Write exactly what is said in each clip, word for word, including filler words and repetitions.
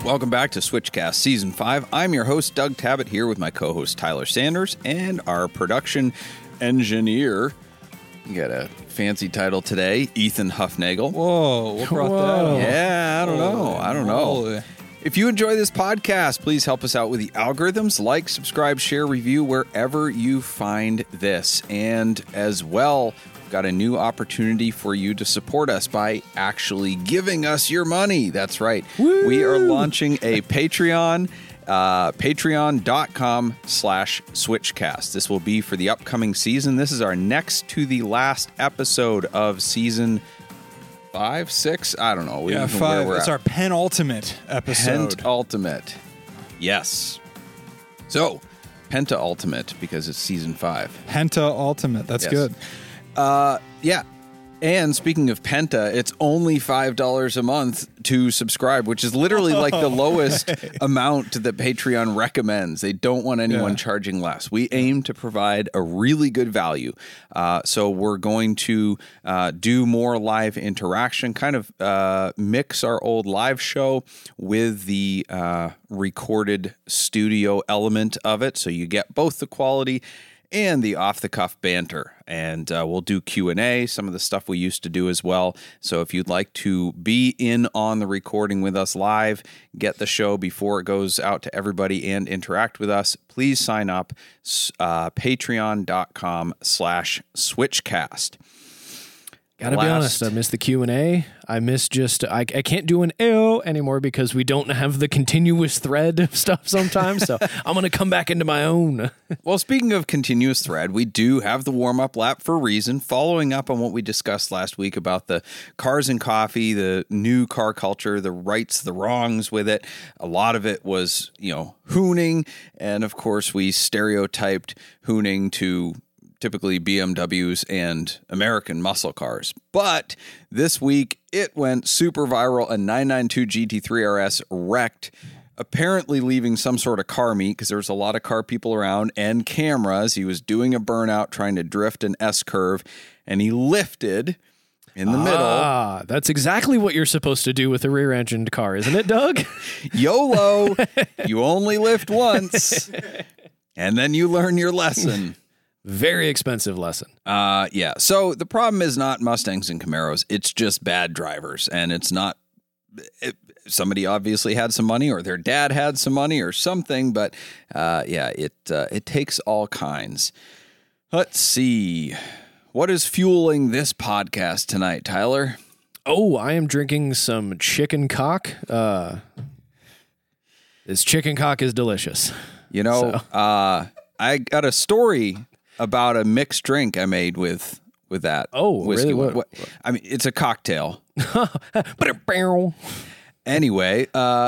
Welcome back to Switchcast Season five. I'm your host, Doug Tabbitt, here with my co-host, Tyler Sanders, and our production engineer. You got a fancy title today, Ethan Huffnagel. Whoa, what brought Whoa. that up? Yeah, I don't know. I don't know. Holy. If you enjoy this podcast, please help us out with the algorithms. Like, subscribe, share, review wherever you find this. And as well, we've got a new opportunity for you to support us by actually giving us your money. That's right. Woo! We are launching a Patreon. Uh, Patreon.com slash Switchcast. This will be for the upcoming season. This is our next to the last episode of season five, six. I don't know. We Yeah, don't know five. where we're It's at. our penultimate episode. Pent-ultimate. Yes. So, Penta-ultimate because it's season five. Penta Ultimate. That's Yes. good. Uh, yeah. And speaking of Penta, it's only five dollars a month to subscribe, which is literally like the lowest amount that Patreon recommends. They don't want anyone Yeah. charging less. We aim to provide a really good value. Uh, so we're going to uh, do more live interaction, kind of uh, mix our old live show with the uh, recorded studio element of it. So you get both the quality and the off-the-cuff banter. And uh, we'll do Q and A, some of the stuff we used to do as well. So if you'd like to be in on the recording with us live, get the show before it goes out to everybody and interact with us, please sign up, uh, patreon.com slash switchcast. Gotta be Last- honest, I missed the Q and A. I missed just, I, I can't do an L anymore because we don't have the continuous thread of stuff sometimes. So I'm going to come back into my own. Well, speaking of continuous thread, we do have the warm-up lap for a reason, following up on what we discussed last week about the cars and coffee, the new car culture, the rights, the wrongs with it. A lot of it was, you know, hooning. And of course, we stereotyped hooning to typically B M Ws and American muscle cars. But this week, it went super viral. A nine ninety-two G T three R S wrecked, apparently leaving some sort of car meet because there was a lot of car people around and cameras. He was doing a burnout, trying to drift an S-curve, and he lifted in the middle. Ah, that's exactly what you're supposed to do with a rear-engined car, isn't it, Doug? YOLO, you only lift once, and then you learn your lesson. Very expensive lesson. Uh, yeah. So the problem is not Mustangs and Camaros. It's just bad drivers. And it's not, it, somebody obviously had some money or their dad had some money or something. But uh, yeah, it, uh, it takes all kinds. Let's see. What is fueling this podcast tonight, Tyler? Oh, I am drinking some chicken cock. Uh, this chicken cock is delicious. You know, So. uh, I got a story about a mixed drink I made with with that. Oh, whiskey. really? What- I mean, it's a cocktail. But Anyway, uh,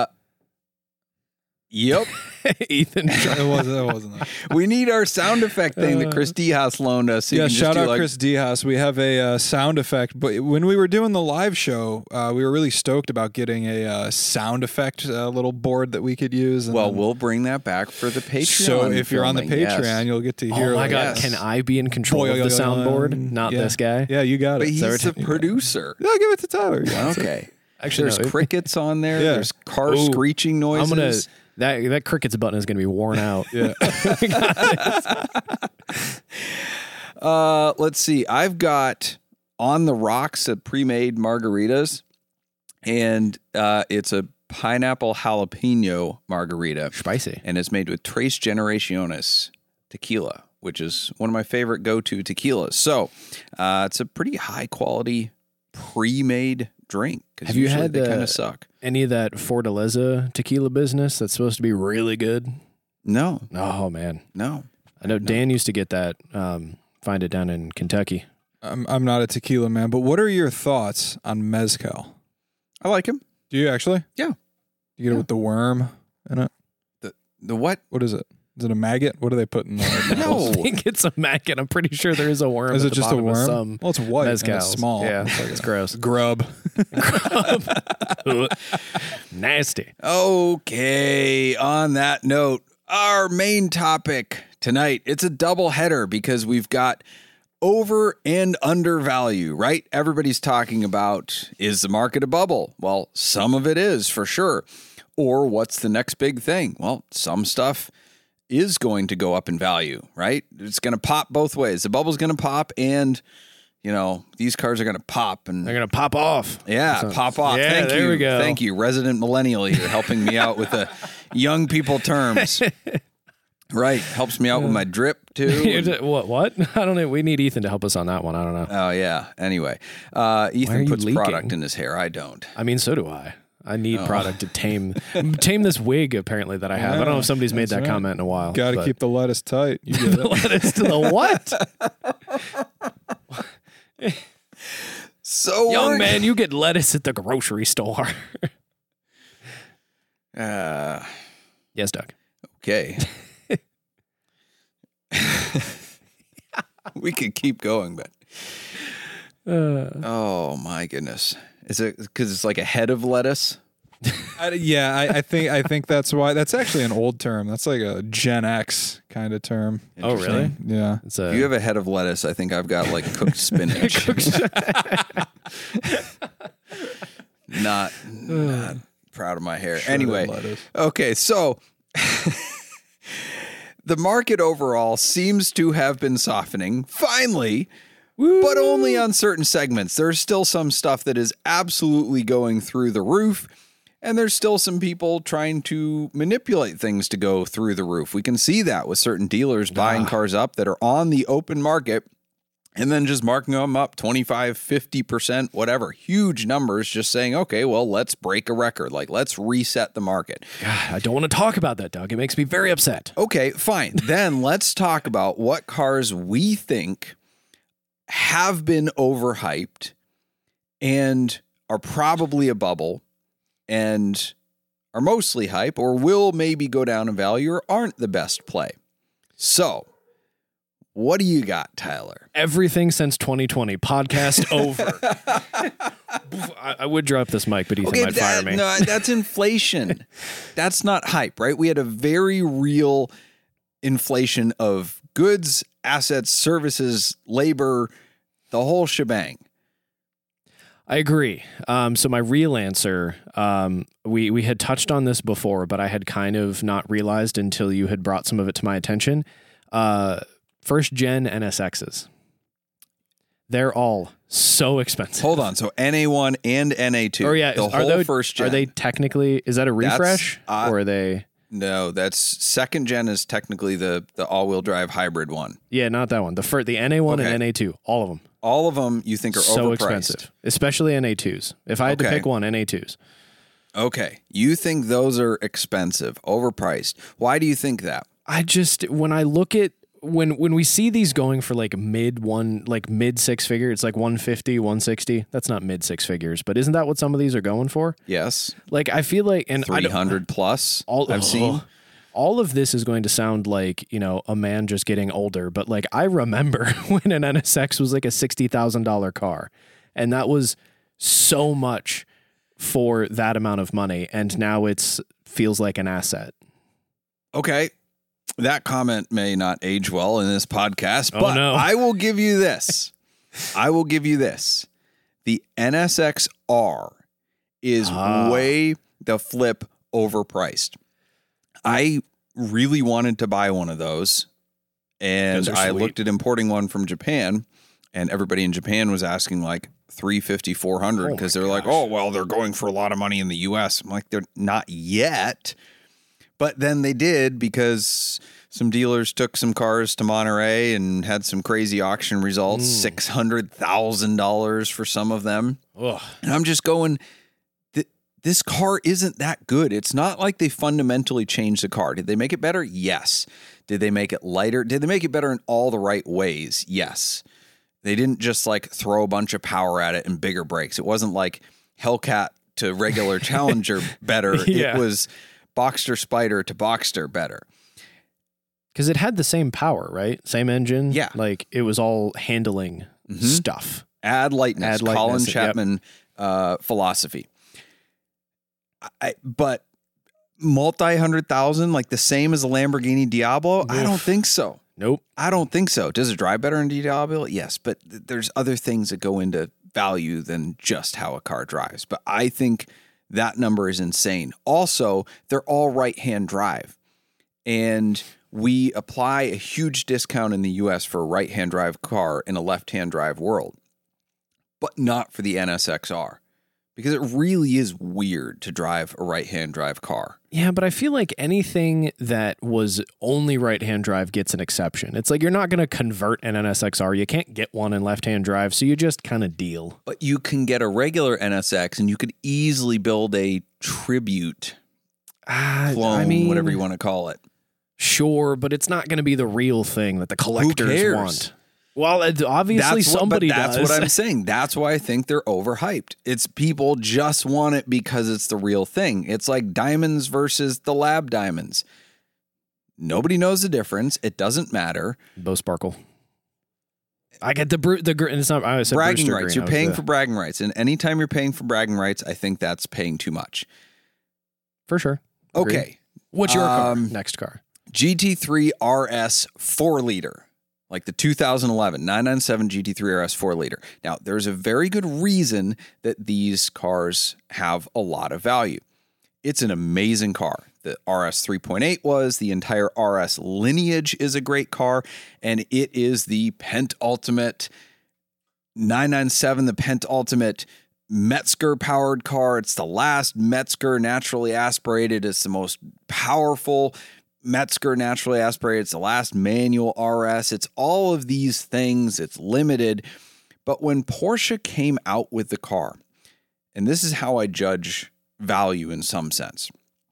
yep. Ethan, It wasn't, it wasn't that. We need our sound effect thing that Chris Diaz loaned us. So you Yeah, can just shout do out like, Chris Diaz. We have a uh, sound effect. But when we were doing the live show, uh, we were really stoked about getting a uh, sound effect uh, little board that we could use. And Well, then- we'll bring that back for the Patreon. so if you're on the filming, yes. Patreon, you'll get to hear. oh my like, God, yes. can I be in control of the soundboard? Not Yeah. this guy. Yeah, you got But it. he's So- the producer. Yeah, give it to Tyler. Yeah. Okay. Actually, There's no, it- crickets on there. Yeah. There's car Ooh, screeching noises. I'm gonna that that crickets button is gonna be worn out. Yeah. Uh, let's see. I've got on the rocks of pre-made margaritas, and uh, it's a pineapple jalapeno margarita, Spicy. and it's made with Tres Generaciones tequila, which is one of my favorite go-to tequilas. So uh, it's a pretty high-quality pre-made drink. 'Cause Have you usually had, they kind uh, of suck? Any of that Fortaleza tequila business that's supposed to be really good? No, Oh man, no. I know Dan used to get that. Um, find it down in Kentucky. I'm, I'm not a tequila man, but what are your thoughts on mezcal? I like him. Do you actually? Yeah. You get Yeah. it with the worm in it? The what? What is it? Is it a maggot? What do they put in there? No. I think it's a maggot. I'm pretty sure there is a worm. Is at it the just a bottom of worm? Some Well, it's white and mezcals. it's small. Yeah, It's like it's a gross. grub. Nasty. Okay, on that note, our main topic tonight, it's a double header because we've got over and under value, right? Everybody's talking about, is the market a bubble? Well, some of it is for sure. Or what's the next big thing? Well, some stuff is going to go up in value, right? It's going to pop both ways. The bubble's going to pop, and you know, these cars are going to pop, and They're going to pop off. yeah, So- pop off. Yeah, Thank there you. we go. Thank you, resident millennial here, helping me out with the young people terms. Right. Helps me out with my drip too. You're just- what? What? I don't know. We need Ethan to help us on that one. I don't know. Oh yeah. Anyway, uh, are Ethan you puts leaking? product in his hair. I don't. I mean, so do I. I need Oh. product to tame tame this wig. Apparently, that I have. I don't know if somebody's made that right. comment in a while. Got to but- keep the lettuce tight. You get it. lettuce to the what? So Young we're- man, you get lettuce at the grocery store. Uh, Yes, Doug. okay. We could keep going, but Uh, oh my goodness, is it because it's like a head of lettuce? I, yeah, I, I think I think that's why. That's actually an old term. That's like a Gen X kind of term. oh, really? Yeah. It's a, If you have a head of lettuce, I think I've got like cooked spinach. not, not proud of my hair. Shredded Anyway, lettuce. okay, so the market overall seems to have been softening, finally, but only on certain segments. There's still some stuff that is absolutely going through the roof, and there's still some people trying to manipulate things to go through the roof. We can see that with certain dealers buying cars up that are on the open market and then just marking them up twenty-five, fifty percent, whatever, huge numbers, just saying, okay, well, let's break a record. Like, let's reset the market. God, I don't want to talk about that, Doug. It makes me very upset. Okay, fine. Then let's talk about what cars we think have been overhyped and are probably a bubble and are mostly hype or will maybe go down in value or aren't the best play. So, what do you got, Tyler? Everything since twenty twenty. Podcast over. I, I would drop this mic, but Ethan might fire that, me. no, that's inflation. That's not hype, right? We had a very real inflation of goods, assets, services, labor, the whole shebang. I agree. Um, so my real answer, um, we we had touched on this before, but I had kind of not realized until you had brought some of it to my attention. Uh, first gen N S Xs. They're all so expensive. Hold on. So N A one and N A two. Or yeah, the are whole they first gen. Are they technically? Is that a refresh uh, or are they? No, that's second gen is technically the the all-wheel drive hybrid one. Yeah, not that one. The first, the N A one Okay. and N A two, all of them. All of them you think are So overpriced. expensive, especially N A twos. If I had to Okay. pick one, N A twos. Okay. You think those are expensive, overpriced. Why do you think that? I just when I look at when when we see these going for like mid one like mid six figure, it's like one fifty, one sixty. That's not mid six figures, but isn't that what some of these are going for? Yes. Like I feel like and I three don't- hundred plus all I've seen. all of this is going to sound like, you know, a man just getting older, but like I remember when an N S X was like a sixty thousand dollars car, and that was so much for that amount of money, and now it's feels like an asset. Okay. That comment may not age well in this podcast, Oh, but no. I will give you this. I will give you this. The N S X R is Ah. way the flip overpriced. I really wanted to buy one of those, and Those are I sweet. looked at importing one from Japan, and everybody in Japan was asking like three fifty, four hundred Oh because my they're like, gosh. oh, well, they're going for a lot of money in the U S. I'm like, they're not yet. But then they did because some dealers took some cars to Monterey and had some crazy auction results, Mm. six hundred thousand dollars for some of them. Ugh. And I'm just going, th- this car isn't that good. It's not like they fundamentally changed the car. Did they make it better? Yes. Did they make it lighter? Did they make it better in all the right ways? Yes. They didn't just like throw a bunch of power at it and bigger brakes. It wasn't like Hellcat to regular Challenger better. Yeah. It was Boxster Spider to Boxster better. Because it had the same power, right? Same engine. Yeah. Like it was all handling Mhm. stuff. Add lightness, Add lightness, Colin yep. Chapman uh, philosophy. I, but multi hundred thousand, like the same as a Lamborghini Diablo, I don't Oof. think so. Nope. I don't think so. Does it drive better in D T L Build? Yes, but th- there's other things that go into value than just how a car drives. But I think that number is insane. Also, they're all right-hand drive. And we apply a huge discount in the U S for a right-hand drive car in a left-hand drive world, but not for the N S X R. Because it really is weird to drive a right-hand drive car. Yeah, but I feel like anything that was only right-hand drive gets an exception. It's like you're not going to convert an N S X R. You can't get one in left-hand drive, so you just kind of deal. But you can get a regular N S X, and you could easily build a tribute Uh, clone, I mean, whatever you want to call it. Sure, but it's not going to be the real thing that the collectors cares? want. Well, it- obviously That's what, somebody but that's does. what I'm saying. That's why I think they're overhyped. It's people just want it because it's the real thing. It's like diamonds versus the lab diamonds. Nobody knows the difference. It doesn't matter. Bo Sparkle. I get the bru- the gr- and it's not. I said Bragging Brewster rights. Green. You're I was paying the- for bragging rights, and anytime you're paying for bragging rights, I think that's paying too much. for sure. Agreed. Okay, What's your car? Um, Next car. G T three R S four liter. Like the two thousand eleven nine ninety-seven G T three R S four liter. Now, there's a very good reason that these cars have a lot of value. It's an amazing car. The R S three point eight was, the entire R S lineage is a great car, and it is the Pentultimate nine ninety-seven, the Pentultimate Metzger powered car. It's the last Metzger naturally aspirated. It's the most powerful Metzger naturally aspirated. It's the last manual R S. It's all of these things. It's limited. But when Porsche came out with the car, and this is how I judge value in some sense,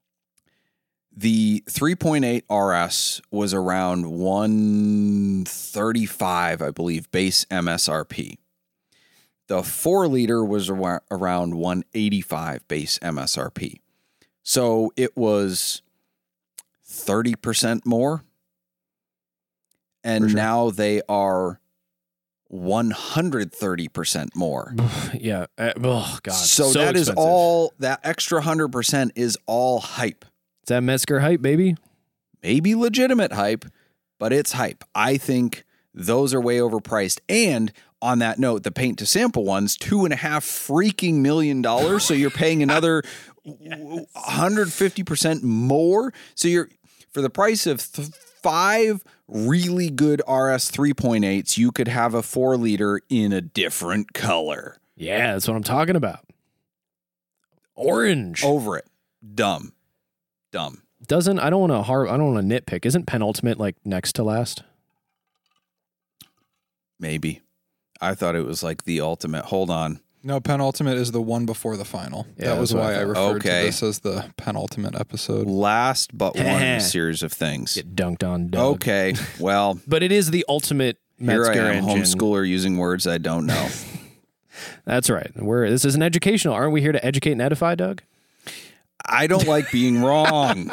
the three point eight R S was around one thirty-five, I believe, base M S R P. The four liter was ar- around one eighty-five base M S R P. So it was thirty percent more. And For sure. now they are one hundred thirty percent more. yeah. Uh, oh God. So, that is expensive. all, that extra one hundred percent is all hype. Is that Metzger hype, baby? Maybe legitimate hype, but it's hype. I think those are way overpriced. And on that note, the paint to sample ones, two and a half freaking million dollars. So you're paying another yes. one hundred fifty percent more. So you're, for the price of th- five really good R S three point eights, you could have a four liter in a different color. Yeah, that's what I'm talking about. Orange. Over it. Dumb. Dumb. Doesn't, I don't want to har- I don't want to nitpick. Isn't Penultimate like next to last? Maybe. I thought it was like the ultimate. Hold on. No, penultimate is the one before the final. Yeah, that was that's what why I I, thought. referred Okay. to this as the penultimate episode. Last but one in a series of things. Get dunked on, Doug. Okay. Well, But it is the ultimate here Metzger I am, engine. homeschooler using words I don't know. That's right. We're this is an educational. Aren't we here to educate and edify, Doug? I don't like being wrong.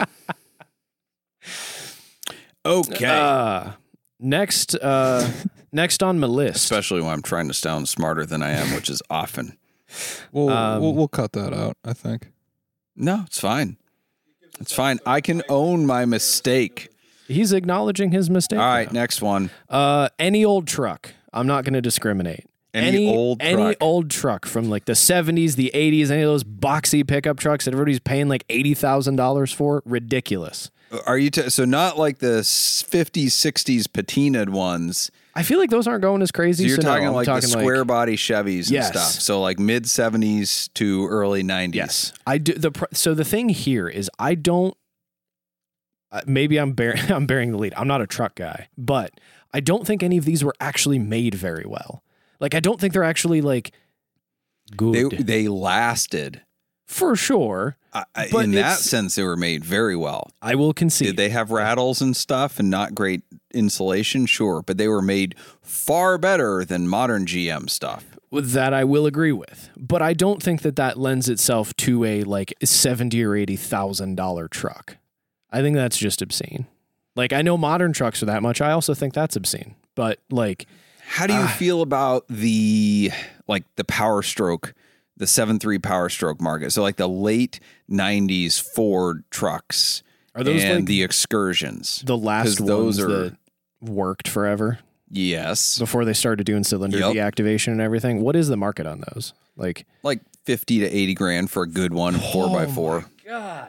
Okay. Uh, next, uh, next on my list. Especially when I'm trying to sound smarter than I am, which is often. We'll, Um, we'll we'll cut that out, I think. No, it's fine. It's fine. I can own my mistake. He's acknowledging his mistake. All right, now. next one. Uh, any old truck. I'm not going to discriminate. Any old any truck. old truck from like the seventies, the eighties, any of those boxy pickup trucks that everybody's paying like eighty thousand dollars for. Ridiculous. Are you t- so not like the fifties, sixties patinaed ones? I feel like those aren't going as crazy. So you're so no, talking I'm like talking the square body Chevys Yes. and stuff. So like mid seventies to early nineties. Yes, I do. The pr- so the thing here is I don't. Uh, maybe I'm bear- I'm bearing the lead. I'm not a truck guy, but I don't think any of these were actually made very well. Like I don't think they're actually like good They they lasted. for sure. I, I- But in that it's- sense, they were made very well. I will concede. Did they have rattles and stuff and not great insulation? Sure, but they were made far better than modern G M stuff. That I will agree with, but I don't think that that lends itself to a like seventy or eighty thousand dollar truck. I think that's just obscene. Like I know modern trucks are that much. I also think that's obscene. But like, How do you Uh, feel about the like the Power Stroke, the seven three Power Stroke market? So like the late nineties Ford trucks are those and like the Excursions. the last 'cause those ones are- that worked forever Yes. before they started doing cylinder Yep. deactivation and everything. What is the market on those? Like Like fifty to eighty grand for a good one, four by four. God.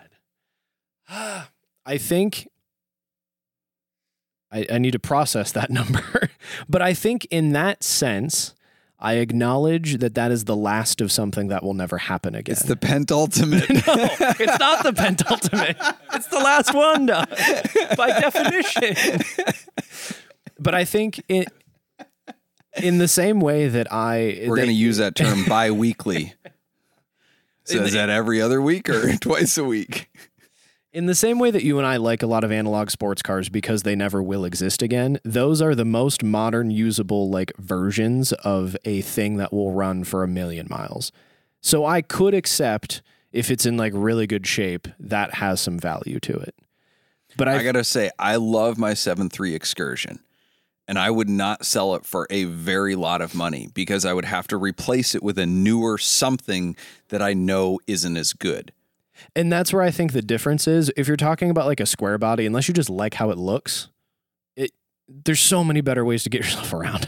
I think I, I need to process that number. But I think in that sense, I acknowledge that that is the last of something that will never happen again. It's the pentultimate. No, it's not the pentultimate. It's the last one, Doug, by definition. But I think it, in the same way that I... We're going to use that term bi-weekly. So is that every other week or twice a week? In the same way that you and I like a lot of analog sports cars because they never will exist again, those are the most modern, usable like versions of a thing that will run for a million miles. So I could accept if it's in like really good shape, that has some value to it. But I've, I got to say, I love my seven three Excursion. And I would not sell it for a very lot of money because I would have to replace it with a newer something that I know isn't as good. And that's where I think the difference is. If you're talking about like a square body, unless you just like how it looks, it there's so many better ways to get yourself around.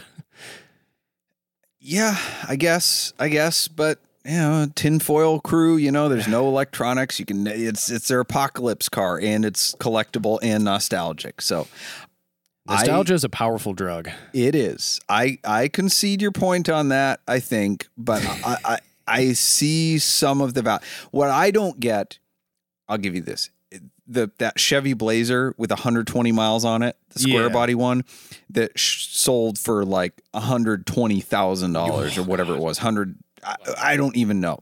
Yeah, I guess, I guess, but you know, tinfoil crew, you know, there's no electronics. You can, it's it's their apocalypse car, and it's collectible and nostalgic. So nostalgia I, is a powerful drug. It is. I I concede your point on that, I think, but I. I I see some of the value. What I don't get, I'll give you this. The that Chevy Blazer with one hundred twenty miles on it, the square yeah. body one that sh- sold for like one hundred twenty thousand dollars oh, or whatever God. it was, one hundred I, I don't even know.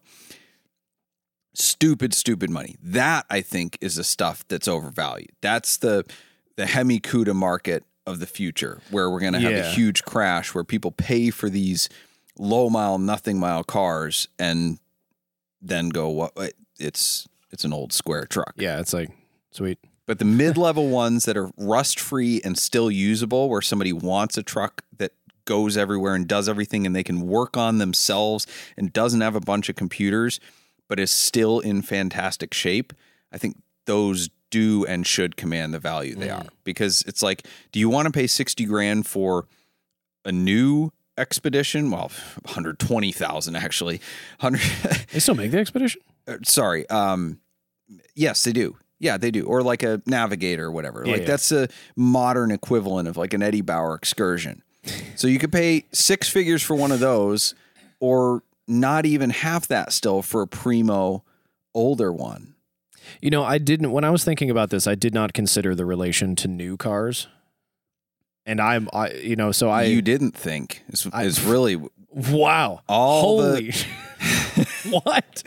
Stupid, stupid money. That I think is the stuff that's overvalued. That's the the Hemi Cuda market of the future, where we're going to have yeah. a huge crash where people pay for these low mile, nothing mile cars and then go, what? It's it's an old square truck. Yeah, it's like, sweet. But the mid-level ones that are rust-free and still usable, where somebody wants a truck that goes everywhere and does everything and they can work on themselves and doesn't have a bunch of computers, but is still in fantastic shape, I think those do and should command the value they mm. are. Because it's like, do you want to pay sixty grand for a new Expedition? Well, one hundred twenty thousand actually. one hundred They still make the Expedition? Uh, sorry. Um, yes, they do. Yeah, they do. Or like a Navigator or whatever. Yeah, like yeah. that's a modern equivalent of like an Eddie Bauer Excursion. So you could pay six figures for one of those, or not even half that still for a primo older one. You know, I didn't, when I was thinking about this, I did not consider the relation to new cars. And I'm, I, you know, so I. You didn't think is, I, is really. Wow. All Holy. The, what?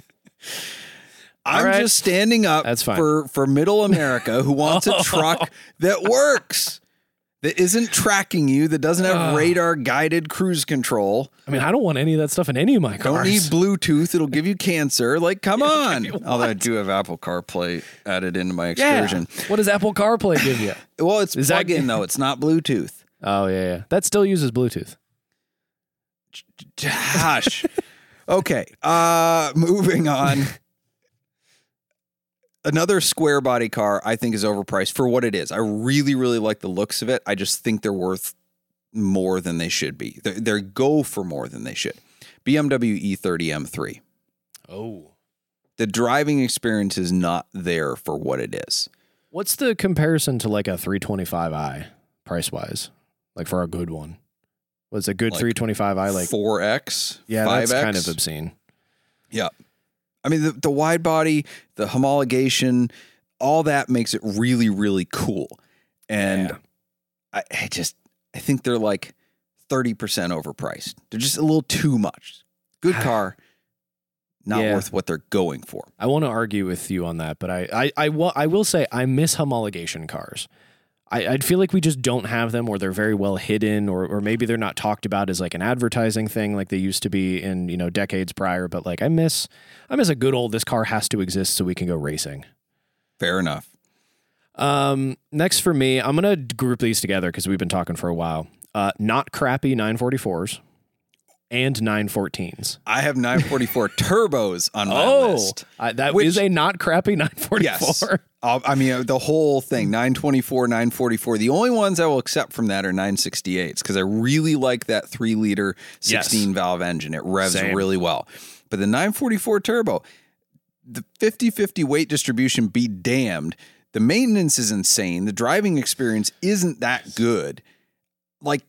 I'm right. just standing up That's fine. for, for middle America who wants a truck that works, that isn't tracking you, that doesn't have uh, radar guided cruise control. I mean, I don't want any of that stuff in any of my Don't cars. need Bluetooth. It'll give you cancer. Like, come on. Although I do have Apple CarPlay added into my Excursion. Yeah. What does Apple CarPlay give you? Well, it's Is that- plug-in, though. It's not Bluetooth. Oh, yeah, yeah. That still uses Bluetooth. Gosh. Okay. Uh, moving on. Another square body car I think is overpriced for what it is. I really, really like the looks of it. I just think they're worth more than they should be. They they go for more than they should. B M W E thirty M three. Oh. The driving experience is not there for what it is. What's the comparison to like a three twenty-five i price-wise? Like for a good one? What's a good Like three twenty-five i? Like four X, yeah, five X? That's kind of obscene. Yeah. I mean, the, the wide body, the homologation, all that makes it really, really cool. And Yeah. I, I just, I think they're like thirty percent overpriced. They're just a little too much. Good car, not Yeah. worth what they're going for. I want to argue with you on that, but I, I, I, will, I will say I miss homologation cars. I, I'd feel like we just don't have them, or they're very well hidden, or or maybe they're not talked about as like an advertising thing like they used to be in, you know, decades prior. But like I miss, I miss a good old, this car has to exist so we can go racing. Fair enough. Um, next for me, I'm gonna group these together because we've been talking for a while. Uh, not crappy nine forty-fours and nine fourteens. I have nine forty-four turbos on my Oh, list. uh, that Which- is a not crappy nine forty-four. Yes. Uh, I mean, the whole thing, nine twenty-four, nine forty-four. The only ones I will accept from that are nine sixty-eights because I really like that three liter sixteen yes. valve engine. It revs Same. really well. But the nine forty-four turbo, the fifty fifty weight distribution be damned. The maintenance is insane. The driving experience isn't that good. Like,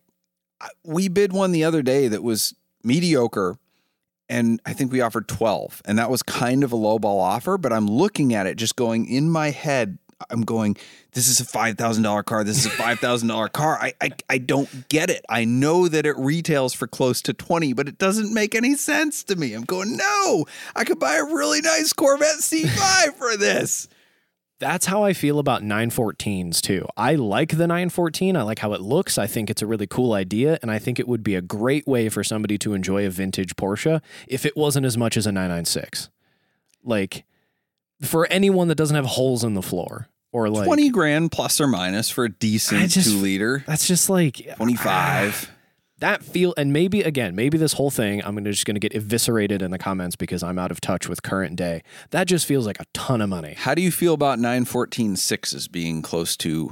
we bid one the other day that was mediocre, and I think we offered twelve, and that was kind of a lowball offer, but I'm looking at it just going in my head. I'm going, this is a five thousand dollars car. This is a five thousand dollars car. I, I I don't get it. I know that it retails for close to twenty, but it doesn't make any sense to me. I'm going, no, I could buy a really nice Corvette C five for this. That's how I feel about nine fourteens too. I like the nine fourteen. I like how it looks. I think it's a really cool idea, and I think it would be a great way for somebody to enjoy a vintage Porsche if it wasn't as much as a nine ninety-six. Like, for anyone that doesn't have holes in the floor, or like twenty grand plus or minus for a decent just, two liter. That's just like twenty-five. That feel, and maybe again, maybe this whole thing, I'm gonna just going to get eviscerated in the comments because I'm out of touch with current day. That just feels like a ton of money. How do you feel about nine fourteen sixes being close to,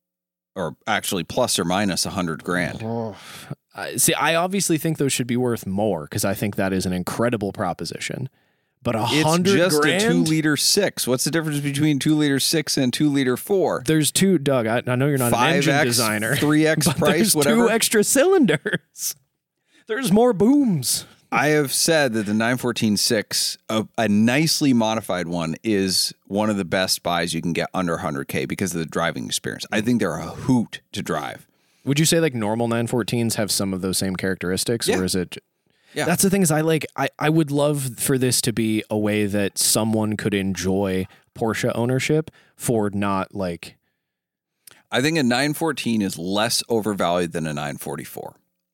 or actually plus or minus a hundred grand? Oh. Uh, see, I obviously think those should be worth more because I think that is an incredible proposition. But a hundred It's just grand? a two liter six. What's the difference between two liter six and two liter four? There's two, Doug. I, I know you're not an engine designer. three X but price, there's whatever. Two extra cylinders. There's more booms. I have said that the nine fourteen six, a, a nicely modified one, is one of the best buys you can get under one hundred K because of the driving experience. I think they're a hoot to drive. Would you say like normal nine fourteens have some of those same characteristics, yeah. or is it? Yeah. That's the thing is I like, I, I would love for this to be a way that someone could enjoy Porsche ownership for not like. I think a nine fourteen is less overvalued than a nine forty-four.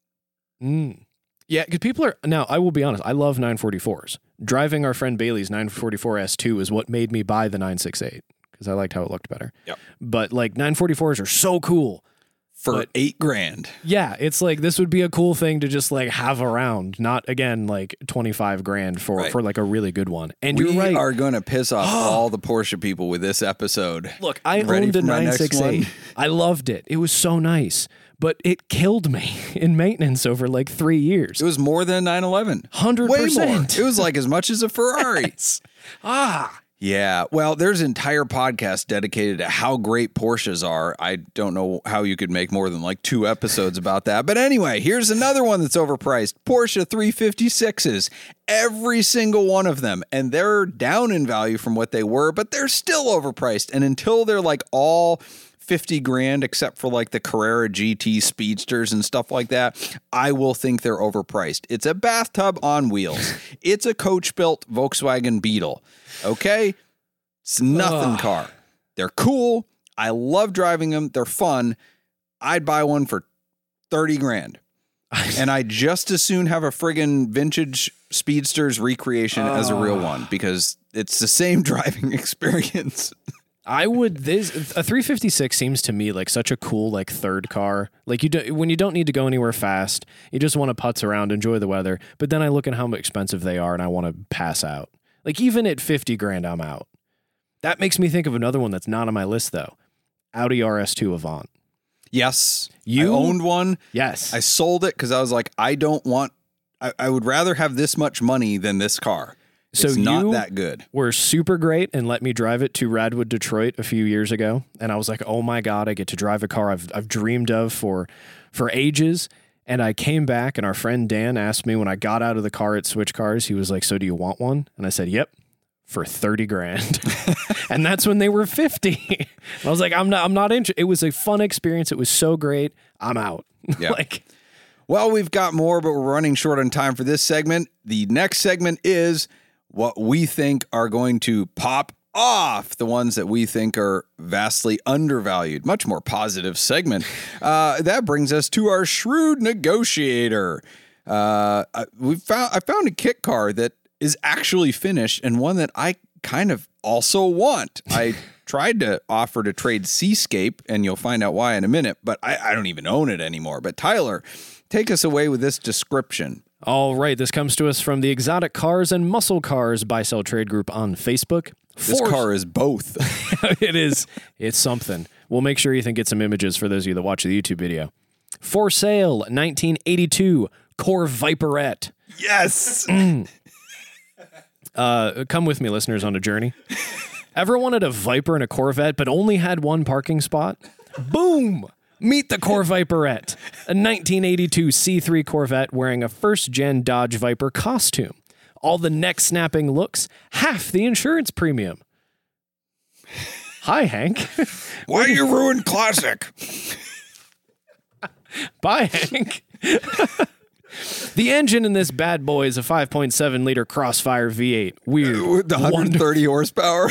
Mm. Yeah, because people are, now I will be honest, I love nine forty-fours. Driving our friend Bailey's nine forty-four S two is what made me buy the nine sixty-eight because I liked how it looked better. Yep. But like nine forty-fours are so cool. For but, eight grand. Yeah, it's like this would be a cool thing to just like have around. Not again like twenty-five grand for right. for like a really good one. And we you're right. are going to piss off all the Porsche people with this episode. Look, I Ready owned a for my nine next sixty-eight. one? I loved it. It was so nice, but it killed me in maintenance over like three years. It was more than a nine eleven. one hundred percent. Way more. It was like as much as a Ferrari. Yes. Ah. Yeah, well, there's an entire podcast dedicated to how great Porsches are. I don't know how you could make more than like two episodes about that. But anyway, here's another one that's overpriced. Porsche three fifty-sixes. Every single one of them. And they're down in value from what they were, but they're still overpriced. And until they're like all fifty grand, except for like the Carrera G T Speedsters and stuff like that, I will think they're overpriced. It's a bathtub on wheels. It's a coach-built Volkswagen Beetle. Okay? It's nothing Ugh. car. They're cool. I love driving them. They're fun. I'd buy one for thirty grand. And I just as soon have a friggin' vintage Speedsters recreation uh. as a real one because it's the same driving experience. I would this a three fifty-six seems to me like such a cool like third car. Like you do, when you don't need to go anywhere fast, you just want to putz around, enjoy the weather. But then I look at how expensive they are and I want to pass out. Like even at fifty grand, I'm out. That makes me think of another one that's not on my list though. Audi R S two Avant. Yes. You I owned one. Yes. I sold it because I was like, I don't want, I, I would rather have this much money than this car. So it's you not that good. Were super great and let me drive it to Radwood, Detroit a few years ago. And I was like, oh my God, I get to drive a car I've I've dreamed of for for ages. And I came back and our friend Dan asked me when I got out of the car at Switch Cars, he was like, so do you want one? And I said, yep, for thirty grand. And that's when they were fifty. I was like, I'm not I'm not interested. It was a fun experience. It was so great. I'm out. Yeah. like Well, we've got more, but we're running short on time for this segment. The next segment is what we think are going to pop off, the ones that we think are vastly undervalued. Much more positive segment. Uh, that brings us to our shrewd negotiator. Uh, we found I found a kit car that is actually finished and one that I kind of also want. I tried to offer to trade Seascape, and you'll find out why in a minute, but I, I don't even own it anymore. But Tyler, take us away with this description. All right, this comes to us from the Exotic Cars and Muscle Cars Buy-Sell Trade Group on Facebook. This For- car is both. It is. It's something. We'll make sure Ethan gets some images for those of you that watch the YouTube video. For sale, nineteen eighty-two Core Viperette. Yes. Uh, come with me, listeners, on a journey. Ever wanted a Viper and a Corvette, but only had one parking spot? Boom! Meet the Core Viperette, a nineteen eighty-two C three Corvette wearing a first-gen Dodge Viper costume. All the neck-snapping looks, half the insurance premium. Hi, Hank. Why you ruin classic? Bye, Hank. The engine in this bad boy is a five point seven liter Crossfire V eight. Weird. With the one hundred thirty horsepower.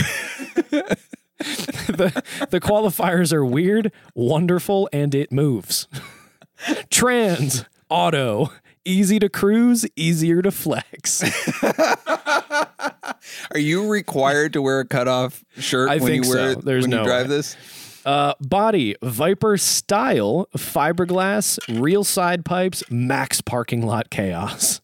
the, the qualifiers are weird, wonderful, and it moves. Trans, auto, easy to cruise, easier to flex. Are you required to wear a cutoff shirt I when think you wear so. There's when no you drive way. this? Uh, body, Viper style, fiberglass, real side pipes, max parking lot chaos.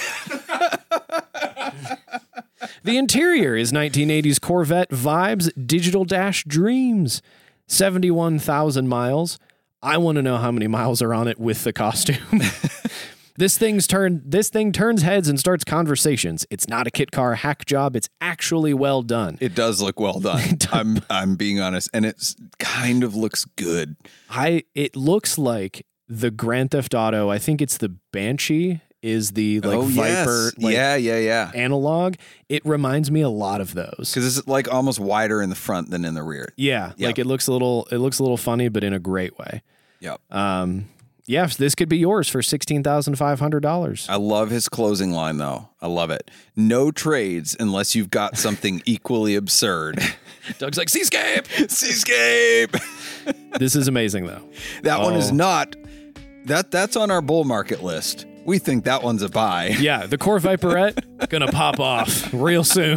The interior is nineteen eighties Corvette vibes, digital dash dreams. seventy-one thousand miles. I want to know how many miles are on it with the costume. This thing's turn this thing turns heads and starts conversations. It's not a kit car hack job. It's actually well done. It does look well done. I'm I'm being honest, and it's kind of looks good. I it looks like the Grand Theft Auto. I think it's the Banshee is the like oh, Viper yes. like, yeah, yeah, yeah. analog. It reminds me a lot of those. Because it's like almost wider in the front than in the rear. Yeah, Yep. like it looks a little it looks a little funny, but in a great way. Yep. Um, yeah, this could be yours for sixteen thousand five hundred dollars. I love his closing line, though. I love it. No trades unless you've got something equally absurd. Doug's like, Seascape! Seascape! This is amazing, though. That one is Oh. not. That That's on our bull market list. We think that one's a buy. Yeah, the Core Viperette, gonna pop off real soon.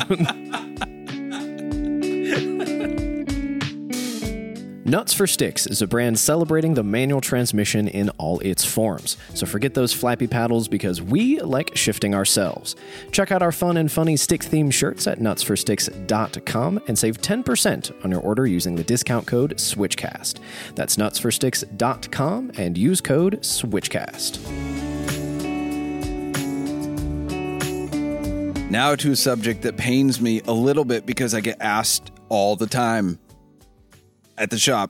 Nuts for Sticks is a brand celebrating the manual transmission in all its forms. So forget those flappy paddles because we like shifting ourselves. Check out our fun and funny stick-themed shirts at nuts for sticks dot com and save ten percent on your order using the discount code SWITCHCAST. That's nuts for sticks dot com and use code SWITCHCAST. Now to a subject that pains me a little bit because I get asked all the time at the shop,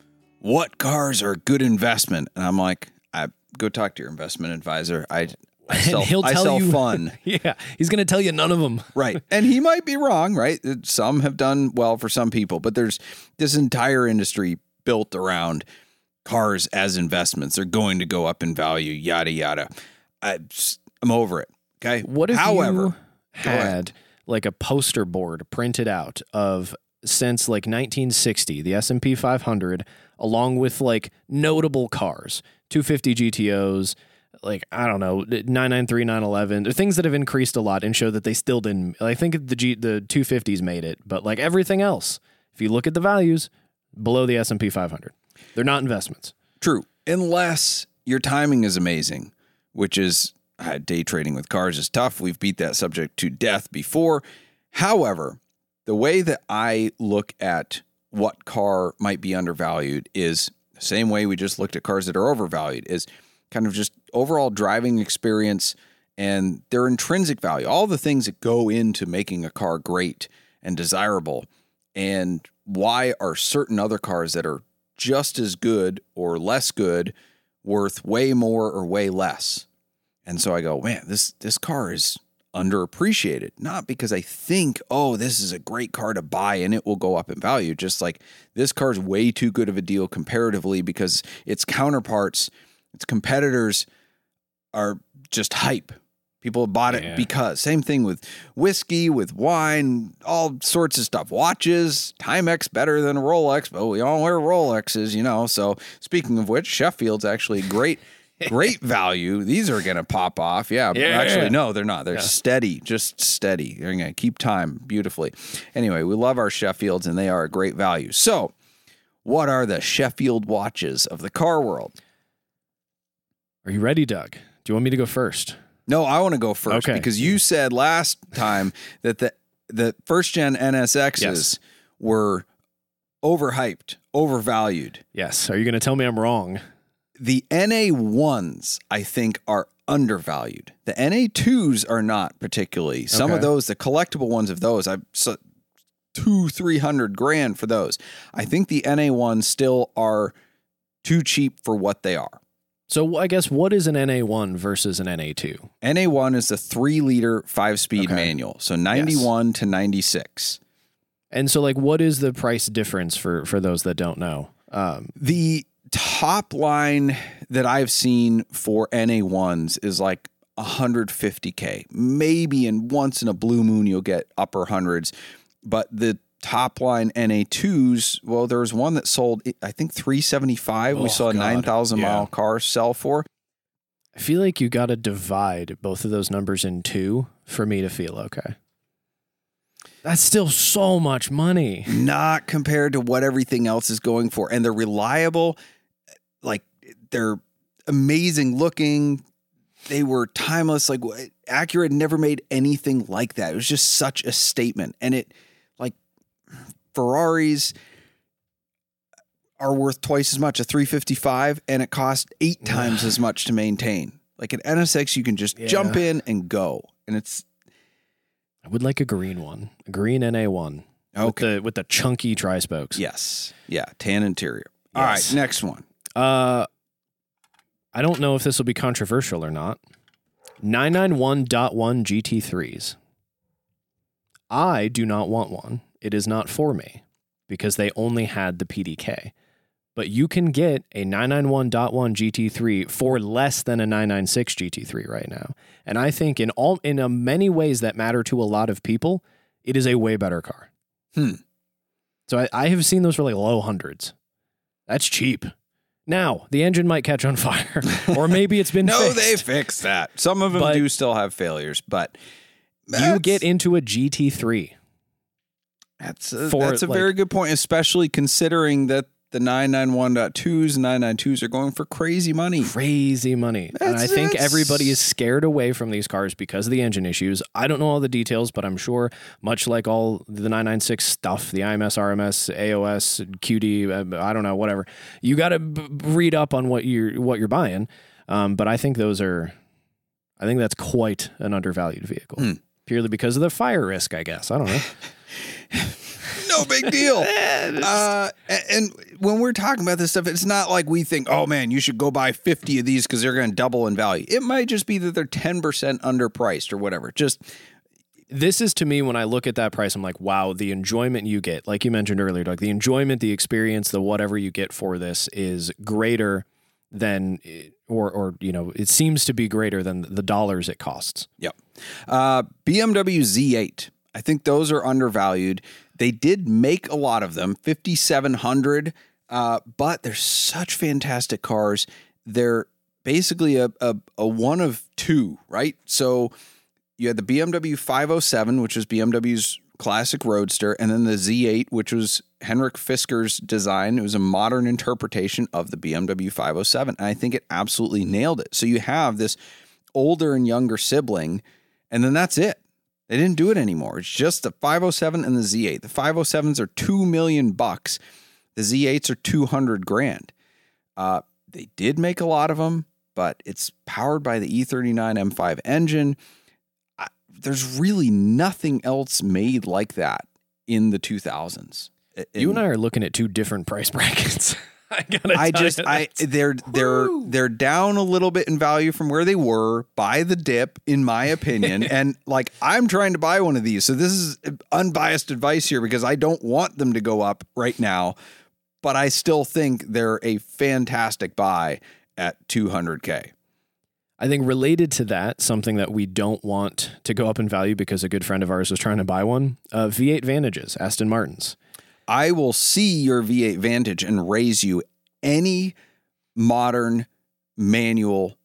what cars are a good investment? And I'm like, I go talk to your investment advisor. I, I sell, And he'll I tell sell you, fun. Yeah, he's going to tell you none of them. Right. And he might be wrong, right? Some have done well for some people, but there's this entire industry built around cars as investments. They're going to go up in value, yada, yada. I, I'm over it. Okay. What if However, you had like a poster board printed out of since like nineteen sixty, the S and P five hundred, along with like notable cars, two fifty G T Os, like, I don't know, nine ninety-three, nine eleven, they're things that have increased a lot and show that they still didn't. I think the G, the two fifties made it, but like everything else, if you look at the values below the S and P five hundred, they're not investments. True. Unless your timing is amazing, which is uh, day trading with cars is tough. We've beat that subject to death before. However, the way that I look at what car might be undervalued is the same way we just looked at cars that are overvalued, is kind of just overall driving experience and their intrinsic value, all the things that go into making a car great and desirable. And why are certain other cars that are just as good or less good worth way more or way less? And so I go, man, this this car is underappreciated, not because I think, oh, this is a great car to buy and it will go up in value. Just like this car is way too good of a deal comparatively because its counterparts, its competitors are just hype. People bought it Yeah. because. Same thing with whiskey, with wine, all sorts of stuff. Watches, Timex better than a Rolex, but we all wear Rolexes, you know. So speaking of which, Sheffield's actually great. Great value. These are going to pop off. Yeah, but Yeah. actually, no, they're not. They're Yeah. steady, just steady. They're going to keep time beautifully. Anyway, we love our Sheffields, and they are a great value. So, what are the Sheffield watches of the car world? Are you ready, Doug? Do you want me to go first? No, I want to go first Okay. because you said last time that the the first gen N S Xs Yes. were overhyped, overvalued. Yes. Are you going to tell me I'm wrong? The N A ones, I think, are undervalued. The N A twos are not particularly. Some Okay. of those, the collectible ones of those, I so two, three hundred grand for those. I think the N A ones still are too cheap for what they are. So I guess what is an N A one versus an N A two? N A one is the three liter five speed Okay. manual. So ninety-one to ninety-six. And so like what is the price difference for for those that don't know? Um, The top line that I've seen for N A ones is like one hundred fifty K. Maybe in once in a blue moon you'll get upper hundreds. But the top line N A twos, well, there was one that sold, I think, three seventy-five. Oh, we saw a God. nine thousand Yeah. mile car sell for. I feel like you got to divide both of those numbers in two for me to feel okay. That's still so much money. Not compared to what everything else is going for. And they're reliable. Like, they're amazing looking. They were timeless. Like, Acura had never made anything like that. It was just such a statement. And it, like, Ferraris are worth twice as much, a three fifty-five, and it costs eight times as much to maintain. Like an N S X, you can just Yeah. jump in and go. And it's I would like a green one, a green N A one. okay. With the, with the chunky tri-spokes. Yes. Yeah. Tan interior. All Yes. right. Next one. Uh, I don't know if this will be controversial or not. nine ninety-one point one G T threes. I do not want one. It is not for me because they only had the P D K. But you can get a nine ninety-one point one G T three for less than a nine ninety-six G T three right now. And I think in all in a many ways that matter to a lot of people, it is a way better car. Hmm. So I, I have seen those for like low hundreds. That's cheap. Now, the engine might catch on fire, or maybe it's been No, fixed. they fixed that. Some of them But- do still have failures, but You that's- get into a G T three. that's a, for, that's a like- very good point, especially considering that the nine ninety-one point twos and nine ninety-twos are going for crazy money. Crazy money. and I That's- think that's- everybody is scared away from these cars because of the engine issues. I don't know all the details, but I'm sure, much like all the nine ninety-six stuff, the I M S, R M S, A O S, Q D, uh, I don't know, whatever, you got to b- read up on what you're, what you're buying. Um, but I think those are, I think that's quite an undervalued vehicle. Hmm. Purely because of the fire risk, I guess. I don't know. No big deal. uh, and, and when we're talking about this stuff, it's not like we think, oh man, you should go buy fifty of these because they're going to double in value. It might just be that they're ten percent underpriced or whatever. Just This is to me, when I look at that price, I'm like, wow, the enjoyment you get, like you mentioned earlier, Doug, the enjoyment, the experience, the whatever you get for this is greater than, or, or, you know, it seems to be greater than the dollars it costs. Yep. Uh, B M W Z eight. I think those are undervalued. They did make a lot of them, fifty-seven hundred, uh, but they're such fantastic cars. They're basically a, a, a one of two, right? So you had the B M W five oh seven, which was B M W's classic roadster, and then the Z eight, which was Henrik Fisker's design. It was a modern interpretation of the B M W five oh seven, and I think it absolutely nailed it. So you have this older and younger sibling, and then that's it. They didn't do it anymore. It's just the five oh seven and the Z eight. The five oh sevens are two million bucks. The Z eights are two hundred grand. Uh, they did make a lot of them, but it's powered by the E thirty-nine M five engine. I, there's really nothing else made like that in the two thousands. You and I are looking at two different price brackets. I gotta I tell just, you, I that's- they're they're they're down a little bit in value from where they were by the dip, in my opinion. And like, I'm trying to buy one of these, so this is unbiased advice here because I don't want them to go up right now, but I still think they're a fantastic buy at two hundred K. I think related to that, something that we don't want to go up in value because a good friend of ours was trying to buy one, uh, V eight Vantages, Aston Martins. I will see your V eight Vantage and raise you any modern manual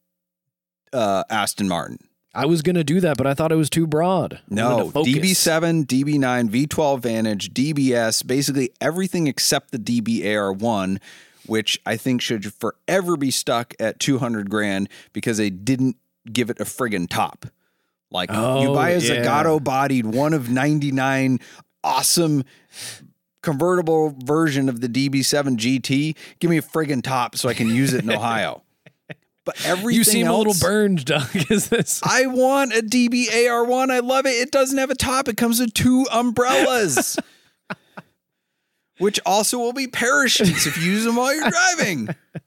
uh, Aston Martin. I was going to do that, but I thought it was too broad. I wanted No, to focus. D B seven, D B nine, V twelve Vantage, D B S, basically everything except the D B A R one, which I think should forever be stuck at two hundred grand because they didn't give it a friggin' top. Like Oh, you buy a yeah. Zagato bodied one of ninety-nine awesome convertible version of the D B seven G T. Give me a friggin' top so I can use it in Ohio. But everything You seem else, a little burned, Doug. Is this? I want a D B A R one. I love it. It doesn't have a top. It comes with two umbrellas, which also will be parachutes if you use them while you're driving.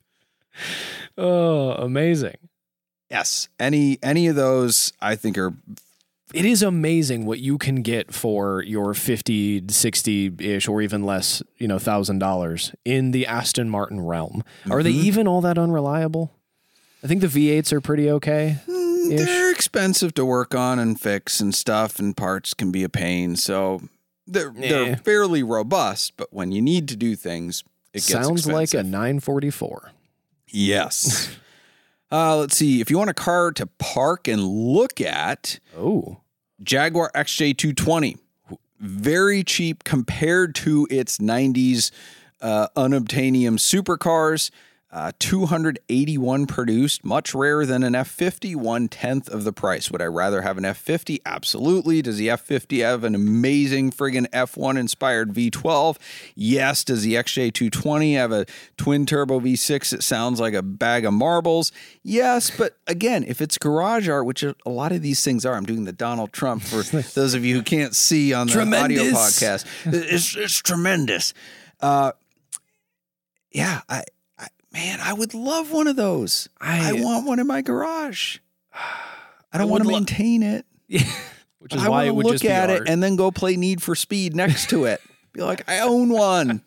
Oh, amazing. Yes. Any any of those I think are It is amazing what you can get for your fifty, sixty-ish or even less, you know, one thousand dollars in the Aston Martin realm. Are they Mhm. even all that unreliable? I think the V eights are pretty okay. mm, they're expensive to work on and fix and stuff, and parts can be a pain. So they're Yeah. they're fairly robust, but when you need to do things, it gets Sounds like a expensive. nine forty-four. Yes. uh, let's see. If you want a car to park and look at, Oh. Jaguar X J two twenty, very cheap compared to its nineties uh, unobtainium supercars. Uh, two hundred eighty-one produced, much rarer than an F fifty, one tenth of the price. Would I rather have an F fifty? Absolutely. Does the F fifty have an amazing friggin' F one inspired V twelve? Yes. Does the X J two twenty have a twin turbo V six that sounds like a bag of marbles? Yes. But again, if it's garage art, which a lot of these things are, I'm doing the Donald Trump for those of you who can't see on the Tremendous. audio podcast. It's, it's tremendous. Uh, yeah, I. Man, I would love one of those. I, I- want one in my garage. I don't I want to would lo- maintain it. Which is I why want it to would look just be at it art. and then go play Need for Speed next to it. Be like, I own one.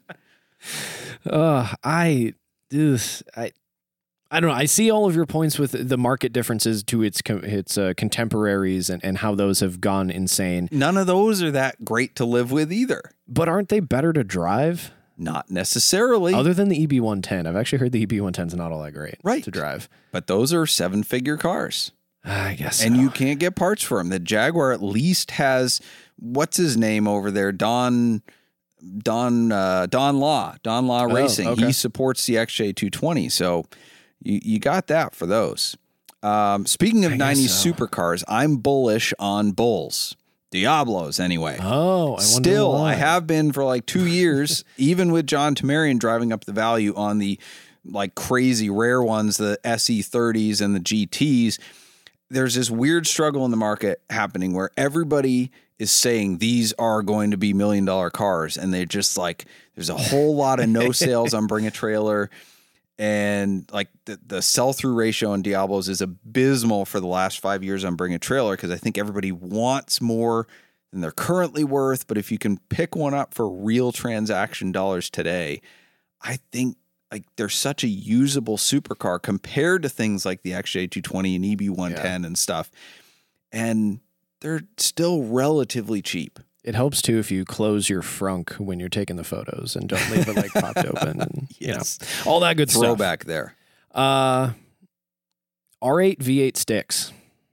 Uh, I this I I don't know. I see all of your points with the market differences to its co- its uh, contemporaries and, and how those have gone insane. None of those are that great to live with either. But aren't they better to drive? Not necessarily. Other than the E B one ten, I've actually heard the E B one ten is not all that great Right. to drive. But those are seven figure cars. I guess. And so. you can't get parts for them. The Jaguar at least has, what's his name over there? Don, Don, uh, Don Law, Don Law Oh, Racing. okay. He supports the X J two twenty. So you, you got that for those. Um, speaking of I guess nineties so. supercars, I'm bullish on Bulls. Diablos, anyway. Oh, I wonder Still, why. I have been for like two years, even with John Tamarian driving up the value on the like crazy rare ones, the S E thirties and the G Ts. There's this weird struggle in the market happening where everybody is saying these are going to be million dollar cars. And they're just like, there's a whole lot of no sales on Bring a Trailer. And like the, the sell through ratio on Diablos is abysmal for the last five years on Bring a Trailer, because I think everybody wants more than they're currently worth. But if you can pick one up for real transaction dollars today, I think like they're such a usable supercar compared to things like the X J two twenty and E B one ten and stuff. And they're still relatively cheap. It helps too if you close your frunk when you're taking the photos and don't leave it like popped open and Yes. you know all that good Throwback there. stuff. Uh, R eight V eight sticks,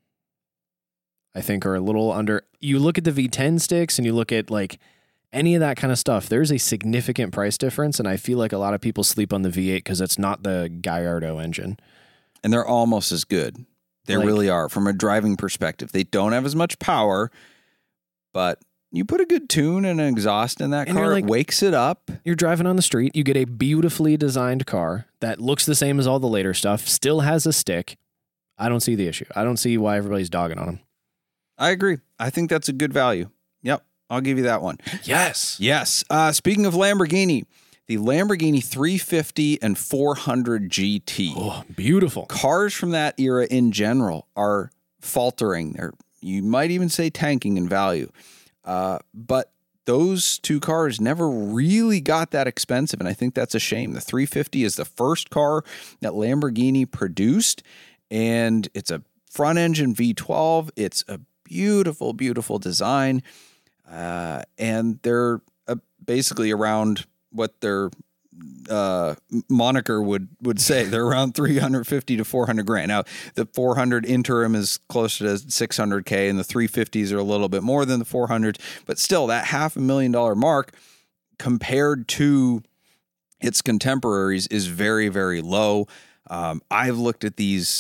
I think, are a little under. You look at the V ten sticks and you look at like any of that kind of stuff. There's a significant price difference, and I feel like a lot of people sleep on the V eight because it's not the Gallardo engine. And they're almost as good. They Like- really are from a driving perspective. They don't have as much power, but you put a good tune and an exhaust in that And you're car, like- it wakes it up. You're driving on the street, you get a beautifully designed car that looks the same as all the later stuff, still has a stick. I don't see the issue. I don't see why everybody's dogging on them. I agree. I think that's a good value. Yep. I'll give you that one. Yes. Yes. Uh, speaking of Lamborghini, the Lamborghini three fifty and four hundred G T. Oh, beautiful. Cars from that era in general are faltering. They're, you might even say tanking in value. Uh, but those two cars never really got that expensive, and I think that's a shame. The three fifty is the first car that Lamborghini produced, and it's a front-engine V twelve. It's a beautiful, beautiful design, uh, and they're uh, basically around what their uh, moniker would would say. They're around three fifty to four hundred grand. Now, the four hundred interim is closer to six hundred K, and the three fifties are a little bit more than the four hundreds, but still that half a million dollar mark compared to its contemporaries is very, very low. Um, I've looked at these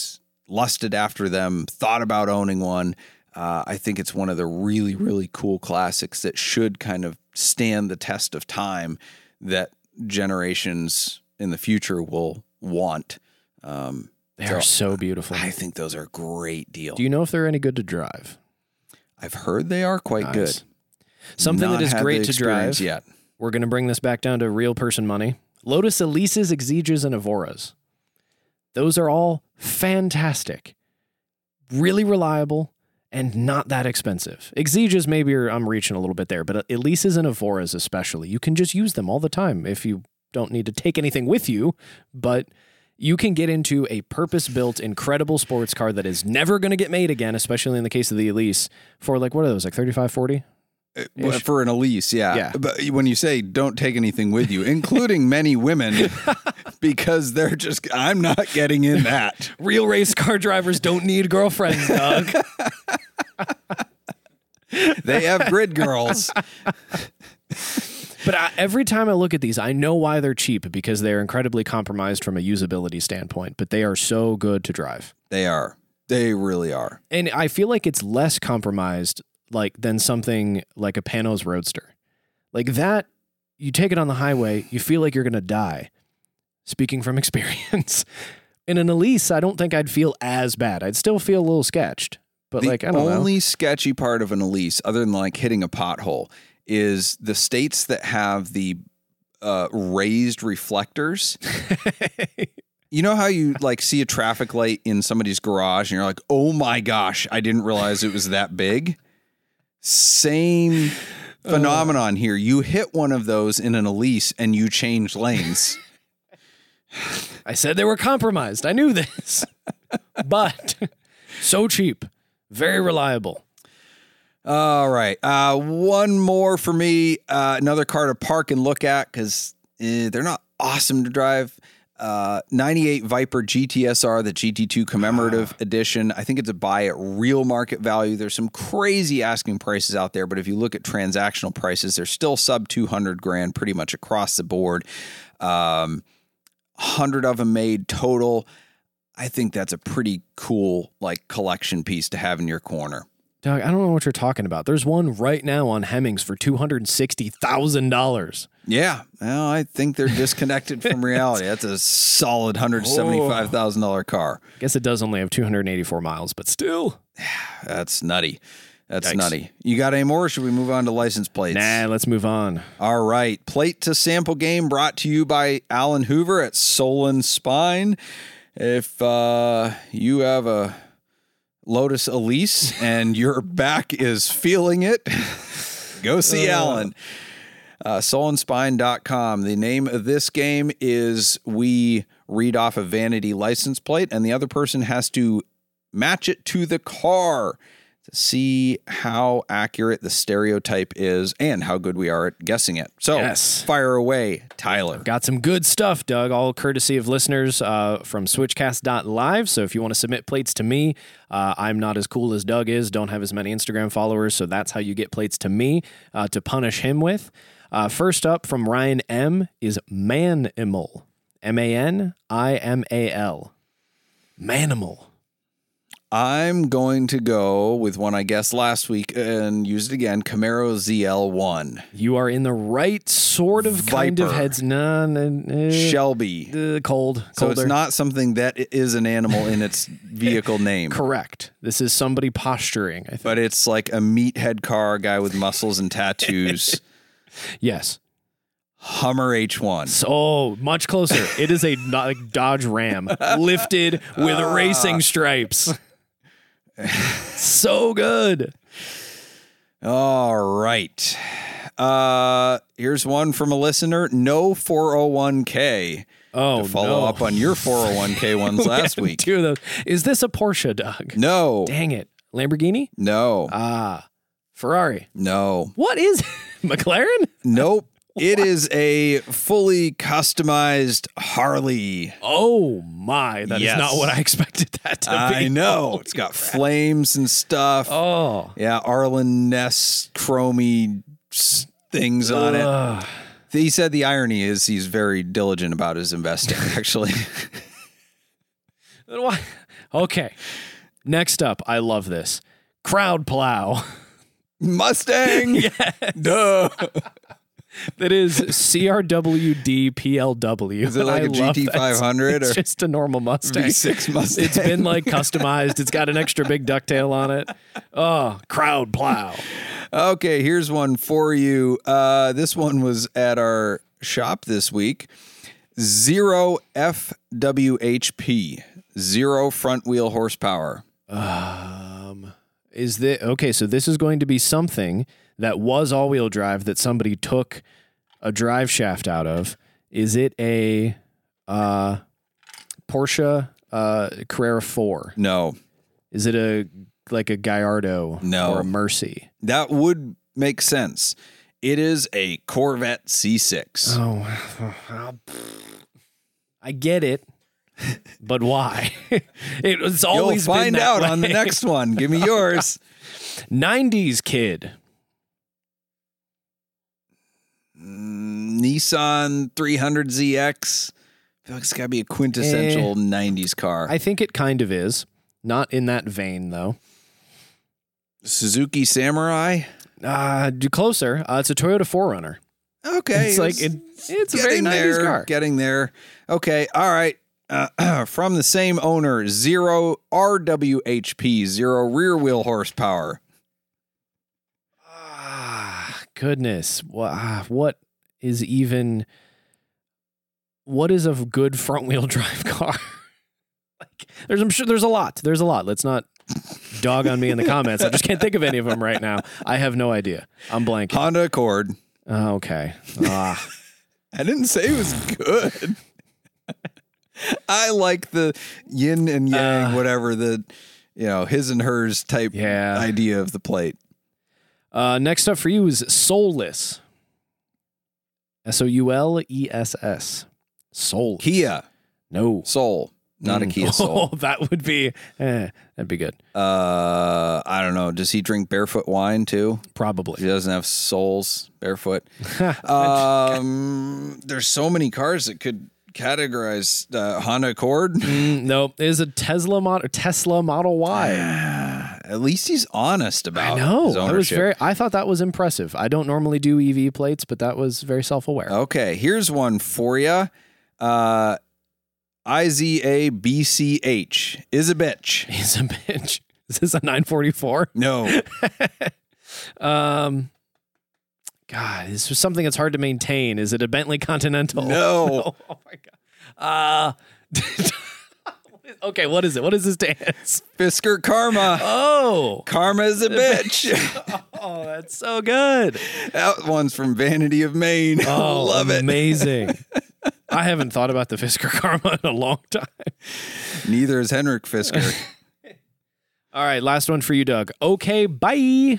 lusted after them, thought about owning one. Uh, I think it's one of the really, really cool classics that should kind of stand the test of time that generations in the future will want. Um, They are so beautiful. I think those are a great deal. Do you know if they're any good to drive? I've heard they are quite Nice. good. Something Not that is had great the to drive. experience yet. We're going to bring this back down to real person money. Lotus Elises, Exiges, and Evoras. Those are all fantastic. Really reliable and not that expensive. Exiges, maybe are, I'm reaching a little bit there, but Elises and Evoras especially, you can just use them all the time if you don't need to take anything with you, but you can get into a purpose-built, incredible sports car that is never going to get made again, especially in the case of the Elise, for like, what are those, like thirty-five, forty? Well, for an Elise, yeah. Yeah. But when you say don't take anything with you, including many women, because they're just, I'm not getting in that. Real race car drivers don't need girlfriends, Doug. They have grid girls. But I, every time I look at these, I know why they're cheap, because they're incredibly compromised from a usability standpoint, but they are so good to drive. They are. They really are. And I feel like it's less compromised like than something like a Panos Roadster. Like that, you take it on the highway, you feel like you're going to die. Speaking from experience. In an Elise, I don't think I'd feel as bad. I'd still feel a little sketched. But the like, I don't know. only sketchy part of an Elise, other than like hitting a pothole, is the states that have the uh, raised reflectors. You know how you like see a traffic light in somebody's garage and you're like, oh my gosh, I didn't realize it was that big. Same phenomenon here. You hit one of those in an Elise and you change lanes. I said they were compromised. I knew this. But so cheap, very reliable. All right. Uh, one more for me. Uh, another car to park and look at because eh, they're not awesome to drive. Uh, ninety-eight Viper G T S R, the G T two commemorative edition. I think it's a buy at real market value. There's some crazy asking prices out there, but if you look at transactional prices, they're still sub two hundred grand pretty much across the board. Um, one hundred of them made total. I think that's a pretty cool like collection piece to have in your corner. Doug, I don't know what you're talking about. There's one right now on Hemmings for two hundred sixty thousand dollars. Yeah, well, I think they're disconnected from reality. That's a solid one hundred seventy-five thousand dollars car. I guess it does only have two hundred eighty-four miles, but still. That's nutty. That's Yikes. nutty. You got any more, or should we move on to license plates? Nah, let's move on. All right. Plate to sample game brought to you by Alan Hoover at Solon Spine. If uh, you have a Lotus Elise and your back is feeling it, go see uh. Alan. Uh, solon spine dot com. The name of this game is we read off a vanity license plate and the other person has to match it to the car to see how accurate the stereotype is and how good we are at guessing it. So yes. Fire away, Tyler. Got some good stuff, Doug, all courtesy of listeners uh, from switchcast dot live. So if you want to submit plates to me, uh, I'm not as cool as Doug is, don't have as many Instagram followers, so that's how you get plates to me uh, to punish him with. Uh, first up from Ryan M. is Manimal. M A N I M A L. Manimal. I'm going to go with one I guessed last week and use it again, Camaro Z L one. You are in the right sort of kind of Viper. heads. No, no, no. Shelby. Uh, cold. So Colder. it's not something that is an animal in its vehicle name. Correct. This is somebody posturing, I think. But it's like a meathead car, guy with muscles and tattoos. Yes. Hummer H one. So much closer. It is a not like Dodge Ram lifted with uh. racing stripes. So good. All right. Uh, here's one from a listener. No four oh one k. Oh, to follow no. up on your four oh one k ones last we week. Two of those. Is this a Porsche, Doug? No. Dang it. Lamborghini? No. Ah. Ferrari. No. What is McLaren? Nope. It is a fully customized Harley. Oh my, that Yes. is not what I expected that to be. I know. Oh, It's got flames and stuff. Oh. Yeah, Arlen Ness chromey s- things on Ugh. it. He said the irony is he's very diligent about his investing, actually. Why? Okay. Next up, I love this. Crowd plow. Mustang. Yes. Duh. That is C R W D P L W. Is it like I a love G T that. five hundred It's or just a normal Mustang. V six Mustang? It's been like customized. It's got an extra big ducktail on it. Oh, crowd plow. Okay, here's one for you. Uh, this one was at our shop this week. Zero F W H P. Zero front wheel horsepower. Um, is this okay? So this is going to be something that was all-wheel drive that somebody took a drive shaft out of. Is it a uh, Porsche uh, Carrera four? No. Is it a like a Gallardo No. or a Mercy? That would make sense. It is a Corvette C six. Oh, I get it, but why? It's always You'll find been that out way. on the next one. Give me yours. nineties kid. Mm, Nissan three hundred Z X. I feel like it's got to be a quintessential Eh. nineties car. I think it kind of is. Not in that vein, though. Suzuki Samurai. Uh, do closer. Uh, it's a Toyota four runner. Okay. It's like it, it's a very getting nineties there, car. Getting there. Okay. All right. Uh, from the same owner, zero R W H P, zero rear wheel horsepower. Ah, goodness. What, what is even... What is a good front wheel drive car? Like, there's, I'm sure there's a lot. There's a lot. Let's not dog on me in the comments. I just can't think of any of them right now. I have no idea. I'm blanking. Honda Accord. Oh, okay. Ah, I didn't say it was good. I like the yin and yang, Uh, whatever, the, you know, his and hers type Yeah. idea of the plate. Uh, next up for you is Soulless. S O U L E S S. Soul. Kia No. Soul, not a Mm. Kia Soul. Oh, that would be, eh, that'd be good. Uh, I don't know. Does he drink barefoot wine too? He Probably. doesn't have soles barefoot. um, there's so many cars that could categorize uh, Honda Accord. Mm, no, it is a Tesla model, Tesla Model Y. At least he's honest about I know. his I was ownership. very. I thought that was impressive. I don't normally do E V plates, but that was very self-aware. Okay, here's one for you. Uh, I Z A B C H is a bitch. He's a bitch. Is this a nine forty-four? No. Um, God, this was something that's hard to maintain. Is it a Bentley Continental? No. Oh my God. Uh, okay, what is it? What is this dance? Fisker Karma. Oh, Karma is a bitch. oh, that's so good. That one's from Vanity of Maine. Oh, Love it. amazing. I haven't thought about the Fisker Karma in a long time. Neither is Henrik Fisker. All right, last one for you, Doug. Okay, bye.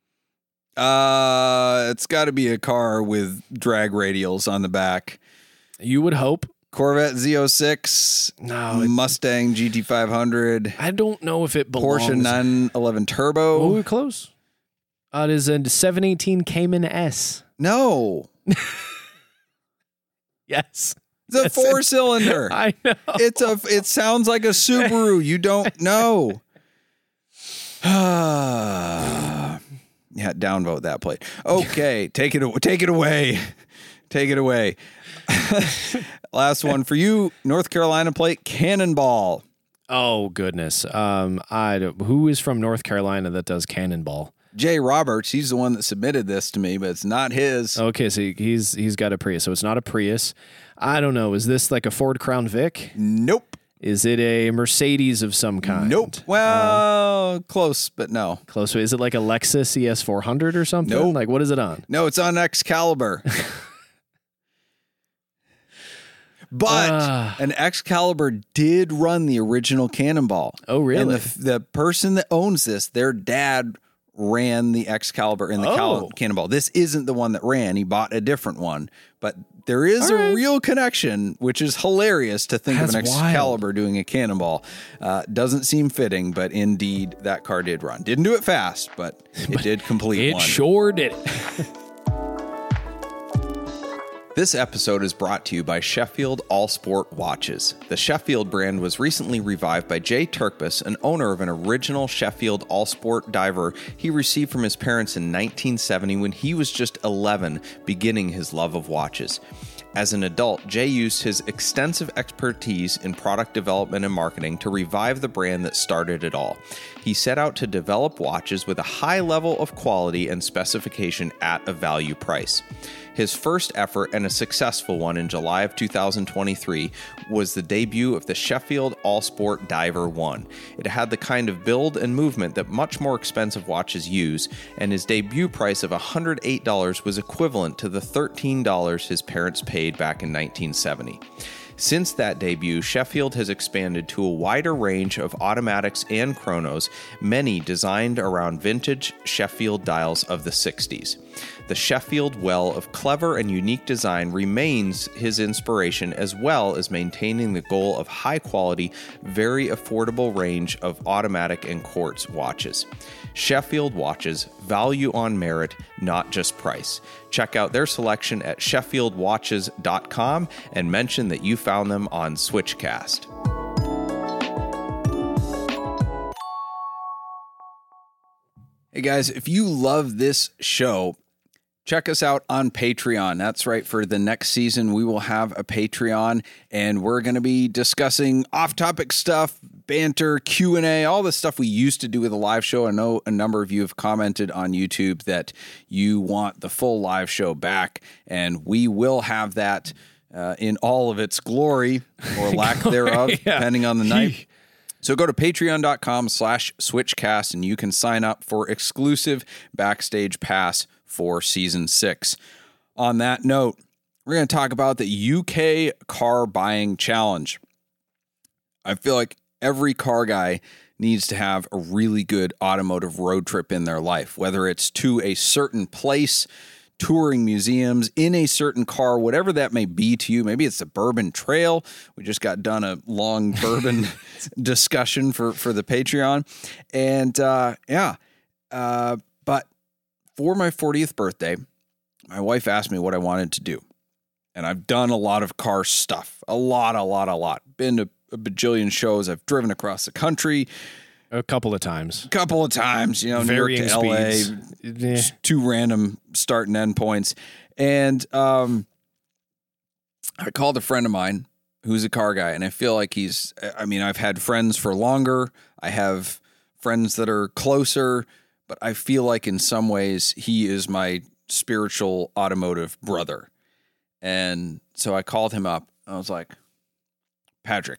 Uh, it's got to be a car with drag radials on the back. You would hope. Corvette Z oh six, No, it- Mustang G T five hundred, I don't know if it belongs. Porsche nine eleven Turbo. Oh, we're close. Uh, it is a seven eighteen Cayman S. No, Yes. it's a Yes, four cylinder. I know. It's a. It sounds like a Subaru. You don't know. Yeah, downvote that plate. Okay, take it. Take it away. Take it away. Last one for you. North Carolina plate Cannonball. Oh goodness. Um, I don't- who is from North Carolina that does Cannonball? Jay Roberts. He's the one that submitted this to me, but it's not his. Okay, so he's he's got a Prius, so it's not a Prius. I don't know. Is this like a Ford Crown Vic? Nope. Is it a Mercedes of some kind? Nope. Well, close, but no. Close. Is it like a Lexus E S four hundred or something? Nope. Like what is it on? No, it's on Excalibur. But Ah. an Excalibur did run the original Cannonball. Oh, really? And the, the person that owns this, their dad ran the Excalibur in the Oh. Cal- Cannonball. This isn't the one that ran. He bought a different one. But there is All a right. real connection, which is hilarious to think of That's an wild. Excalibur doing a Cannonball. Uh, doesn't seem fitting, but indeed that car did run. Didn't do it fast, but it did complete It one. sure did. This episode is brought to you by Sheffield All Sport Watches. The Sheffield brand was recently revived by Jay Turkbus, an owner of an original Sheffield All Sport diver he received from his parents in nineteen seventy when he was just eleven, beginning his love of watches. As an adult, Jay used his extensive expertise in product development and marketing to revive the brand that started it all. He set out to develop watches with a high level of quality and specification at a value price. His first effort, and a successful one in July of two thousand twenty-three, was the debut of the Sheffield All Sport Diver one. It had the kind of build and movement that much more expensive watches use, and his debut price of one hundred eight dollars was equivalent to the thirteen dollars his parents paid back in nineteen seventy. Since that debut, Sheffield has expanded to a wider range of automatics and chronos, many designed around vintage Sheffield dials of the sixties. The Sheffield well of clever and unique design remains his inspiration, as well as maintaining the goal of high quality, very affordable range of automatic and quartz watches. Sheffield watches, value on merit, not just price. Check out their selection at sheffield watches dot com and mention that you found them on Switchcast. Hey guys, if you love this show, check us out on Patreon. That's right. For the next season, we will have a Patreon, and we're going to be discussing off-topic stuff, banter, Q and A, all the stuff we used to do with a live show. I know a number of you have commented on YouTube that you want the full live show back, and we will have that uh, in all of its glory or lack thereof, yeah. depending on the night. So go to patreon.com slash switchcast, and you can sign up for exclusive backstage pass for season six. On that note, we're going to talk about the U K car buying challenge. I feel like every car guy needs to have a really good automotive road trip in their life, whether it's to a certain place, touring museums, in a certain car, whatever that may be to you. Maybe it's the Bourbon Trail. We just got done a long bourbon discussion for, for the Patreon. And uh, yeah, uh, but for my fortieth birthday, my wife asked me what I wanted to do. And I've done a lot of car stuff. A lot, a lot, a lot. Been to a bajillion shows. I've driven across the country. A couple of times. A couple of times, you know, Varying New York to L A. Yeah. Two random start and end points. And um, I called a friend of mine who's a car guy, and I feel like he's, I mean, I've had friends for longer. I have friends that are closer, but I feel like in some ways he is my spiritual automotive brother. And so I called him up. I was like, Patrick,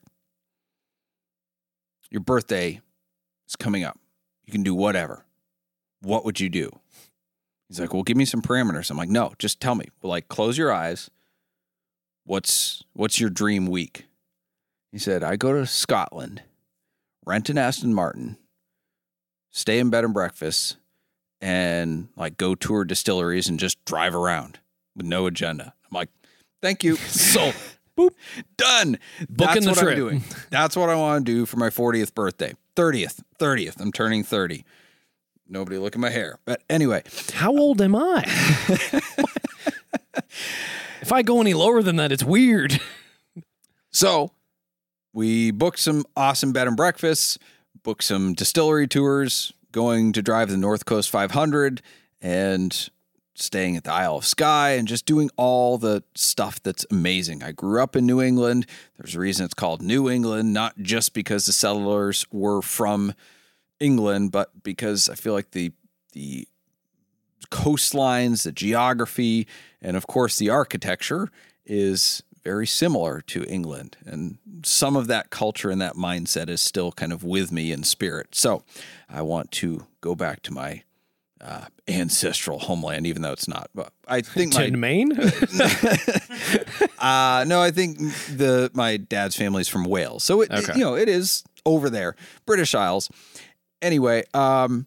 your birthday is coming up. You can do whatever. What would you do? He's like, well, give me some parameters. I'm like, no, just tell me. Well, like, close your eyes. What's what's your dream week? He said, I go to Scotland, rent an Aston Martin, stay in bed and breakfast, and like go tour distilleries and just drive around with no agenda. I'm like, thank you. So, boop, done. Booking That's the what trip. I'm doing. That's what I want to do for my fortieth birthday. thirtieth, thirtieth. I'm turning thirty. Nobody look at my hair. But anyway. How old am I? If I go any lower than that, it's weird. So we booked some awesome bed and breakfasts, booked some distillery tours, going to drive the North Coast five hundred, and staying at the Isle of Skye, and just doing all the stuff that's amazing. I grew up in New England. There's a reason it's called New England, not just because the settlers were from England, but because I feel like the the coastlines, the geography, and of course the architecture is very similar to England. And some of that culture and that mindset is still kind of with me in spirit. So I want to go back to my uh, ancestral homeland, even though it's not. But I think to my Maine? uh, no, I think the my dad's family's from Wales. So it, Okay. it you know, it is over there, British Isles. Anyway, um,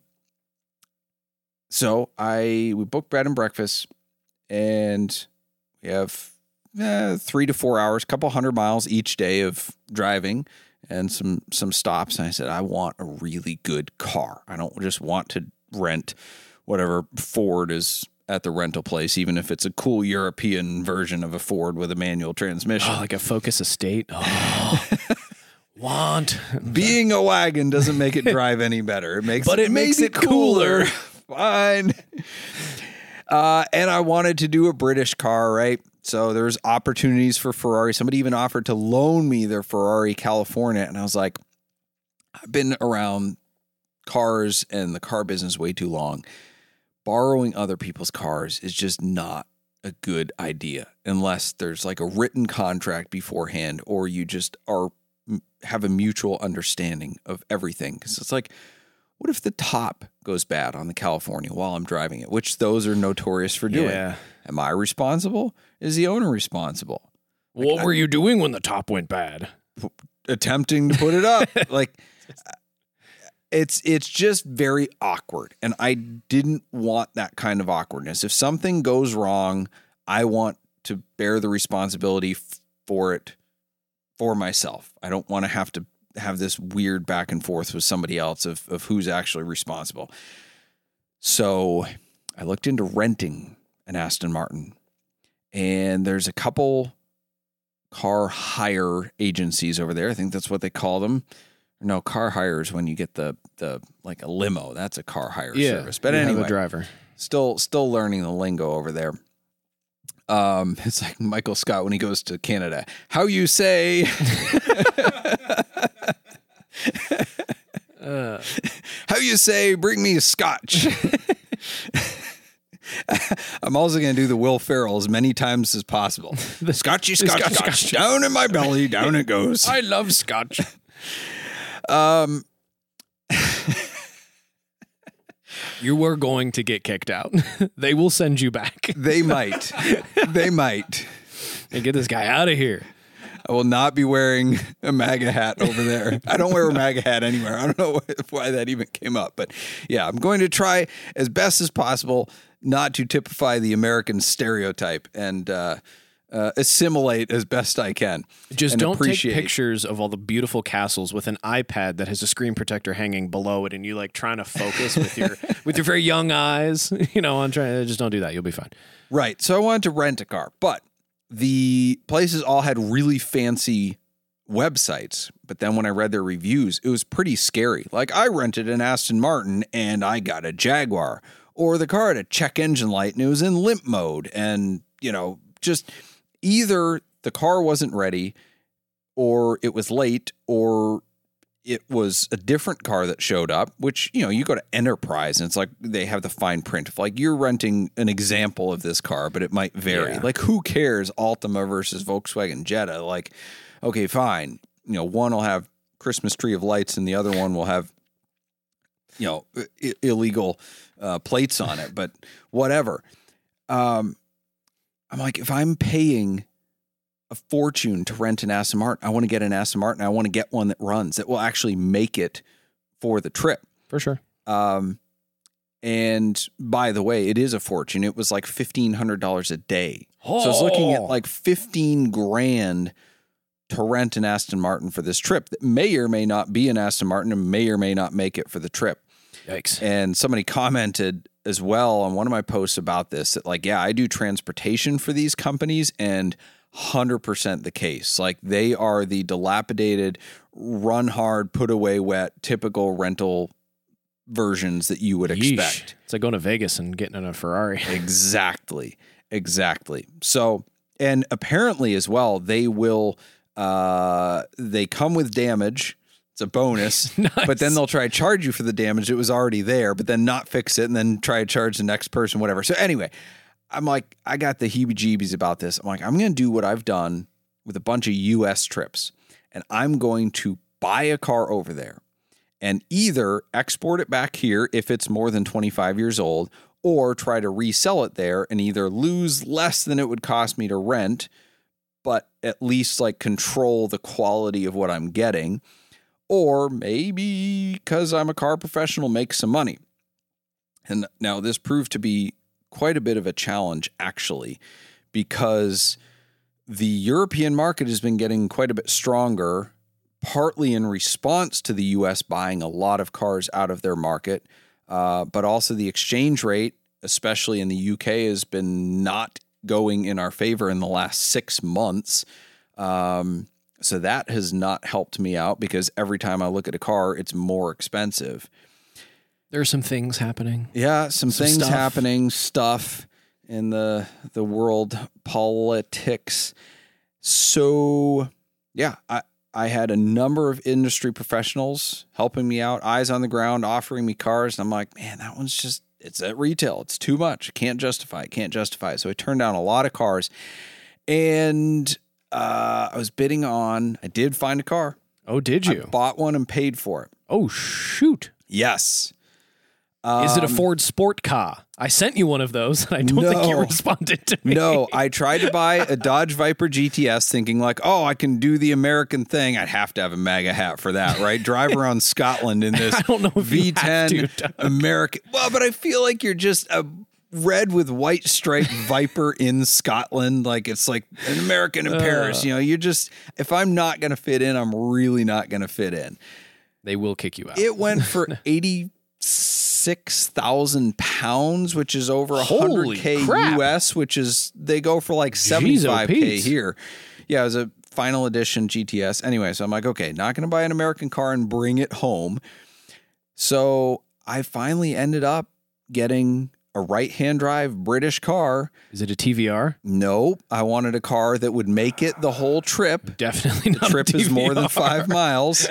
so I we booked bed and breakfast, and we have eh, three to four hours, couple hundred miles each day of driving, and some some stops. And I said, I want a really good car. I don't just want to rent whatever Ford is at the rental place, even if it's a cool European version of a Ford with a manual transmission. Oh, like a Focus Estate. Oh, want. Being a wagon doesn't make it drive any better. It makes But it makes maybe it cooler. Fine. Uh, and I wanted to do a British car, right? So there's opportunities for Ferrari. Somebody even offered to loan me their Ferrari California. And I was like, I've been around cars and the car business way too long. Borrowing other people's cars is just not a good idea unless there's like a written contract beforehand or you just are have a mutual understanding of everything. Because it's like, what if the top goes bad on the California while I'm driving it, which those are notorious for doing? Yeah. Am I responsible? Is the owner responsible? What Like, were you doing when the top went bad? Attempting to put it up. Like, it's it's just very awkward. And I didn't want that kind of awkwardness. If something goes wrong, I want to bear the responsibility f- for it for myself. I don't want to have to have this weird back and forth with somebody else of, of who's actually responsible. So I looked into renting an Aston Martin, and there's a couple car hire agencies over there. I think that's what they call them. No, car hire is when you get the the like a limo. That's a car hire Yeah, service. But you have a anyway, driver. still still learning the lingo over there. Um, it's like Michael Scott when he goes to Canada. How you say? Uh, How you say? Bring me a scotch. I'm also going to do the Will Ferrell as many times as possible. The scotchy, scotch, scotch, scotch, scotch. down in my belly, down it goes. I love Scotch. Um, You were going to get kicked out. They will send you back. they might, they might. And get this guy out of here. I will not be wearing a MAGA hat over there. I don't wear a MAGA hat anywhere. I don't know why that even came up, but yeah, I'm going to try as best as possible not to typify the American stereotype and uh, uh, assimilate as best I can. Just and don't appreciate. take pictures of all the beautiful castles with an iPad that has a screen protector hanging below it, and you like trying to focus with your with your very young eyes. You know, on trying. Just don't do that. You'll be fine. Right. So I wanted to rent a car, but the places all had really fancy websites. But then when I read their reviews, it was pretty scary. Like I rented an Aston Martin and I got a Jaguar, or the car had a check engine light and it was in limp mode. And, you know, just either the car wasn't ready or it was late or it was a different car that showed up, which, you know, you go to Enterprise and it's like they have the fine print of like you're renting an example of this car, but it might vary. Yeah. Like who cares Altima versus Volkswagen Jetta? Like, okay, fine. You know, one will have Christmas tree of lights and the other one will have, you know, I- illegal uh, plates on it, but whatever. Um, I'm like, if I'm paying a fortune to rent an Aston Martin, I want to get an Aston Martin. I want to get one that runs, that will actually make it for the trip. For sure. Um, and by the way, it is a fortune. It was like fifteen hundred dollars a day. So I was looking at like fifteen grand to rent an Aston Martin for this trip that may or may not be an Aston Martin and may or may not make it for the trip. Yikes. And somebody commented as well on one of my posts about this that like, yeah, I do transportation for these companies and one hundred percent the case. Like they are the dilapidated, run hard, put away wet, typical rental versions that you would Yeesh. expect. It's like going to Vegas and getting in a Ferrari. Exactly. Exactly. So, and apparently as well, they will, uh, they come with damage. It's a bonus, Nice. but then they'll try to charge you for the damage that was already there, but then not fix it and then try to charge the next person, whatever. So anyway, I'm like, I got the heebie-jeebies about this. I'm like, I'm going to do what I've done with a bunch of U S trips, and I'm going to buy a car over there and either export it back here if it's more than twenty-five years old, or try to resell it there and either lose less than it would cost me to rent, but at least like control the quality of what I'm getting, or maybe because I'm a car professional, make some money. And now this proved to be quite a bit of a challenge, actually, because the European market has been getting quite a bit stronger, partly in response to the U S buying a lot of cars out of their market, uh, but also the exchange rate especially in the U K, has been not going in our favor in the last six months. Um, so that has not helped me out because every time I look at a car, it's more expensive. There are some things happening. Yeah, some, Some things stuff. happening, stuff in the the world politics. So, yeah, I, I had a number of industry professionals helping me out, eyes on the ground, offering me cars. And I'm like, man, that one's just, it's at retail. It's too much. Can't justify it. Can't justify it. So I turned down a lot of cars. And uh, I was bidding on, I did find a car. Oh, did you? I bought one and paid for it. Oh, shoot. Yes. Is it a Um, Ford Sport Car? I sent you one of those, and I don't think you No. responded to me. No, I tried to buy a Dodge Viper G T S thinking like, oh, I can do the American thing. I'd have to have a MAGA hat for that, right? Drive around Scotland in this I don't know if you V ten have to, Doug. American. Well, but I feel like you're just a red with white striped Viper in Scotland. Like it's like an American in Uh. Paris. You know, you're just, if I'm not going to fit in, I'm really not going to fit in. They will kick you out. It went for eighty-six thousand pounds, which is over one hundred K Holy crap. U S, which is, they go for like seventy-five K Pete. here. Yeah, it was a final edition G T S. Anyway, so I'm like, okay, not going to buy an American car and bring it home. So I finally ended up getting a right-hand drive British car. Is it a T V R? No, I wanted a car that would make it the whole trip. Definitely The not trip a is more than T V R. five miles.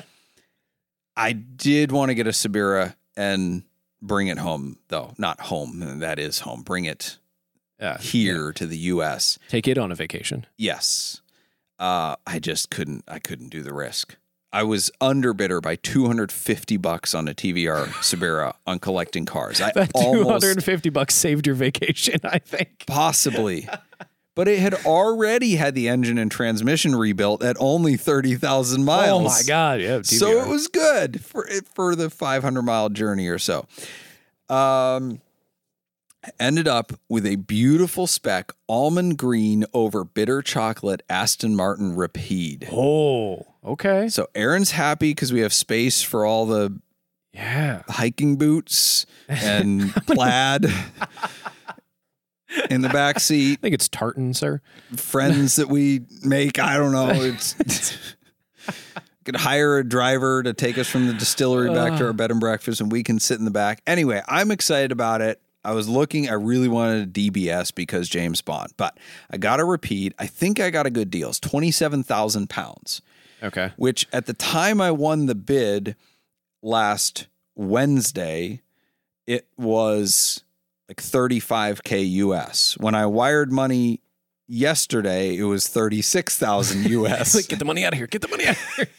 I did want to get a Sabira and bring it home, though. Not home. That is home. Bring it Yeah. here to the U S. Take it on a vacation. Yes. Uh, I just couldn't, I couldn't do the risk. I was underbidder by two hundred fifty bucks on a T V R Sabira on collecting cars. I That two almost hundred fifty bucks saved your vacation, I think. possibly, but it had already had the engine and transmission rebuilt at only thirty thousand miles. Oh my God. Yeah. T V R. So it was good for for the five hundred mile journey or so. Um, ended up with a beautiful spec almond green over bitter chocolate Aston Martin Rapide. Oh, okay. So Aaron's happy because we have space for all the Yeah. hiking boots and plaid in the back seat. I think it's tartan, sir. Friends that we make. I don't know. It's could hire a driver to take us from the distillery back to our bed and breakfast, and we can sit in the back. Anyway, I'm excited about it. I was looking. I really wanted a D B S because James Bond, but I got a Rapide. I think I got a good deal. It's twenty-seven thousand pounds, Okay. which at the time I won the bid last Wednesday, it was like thirty-five K U S. When I wired money yesterday, it was thirty-six thousand U S. Like, get the money out of here. Get the money out of here.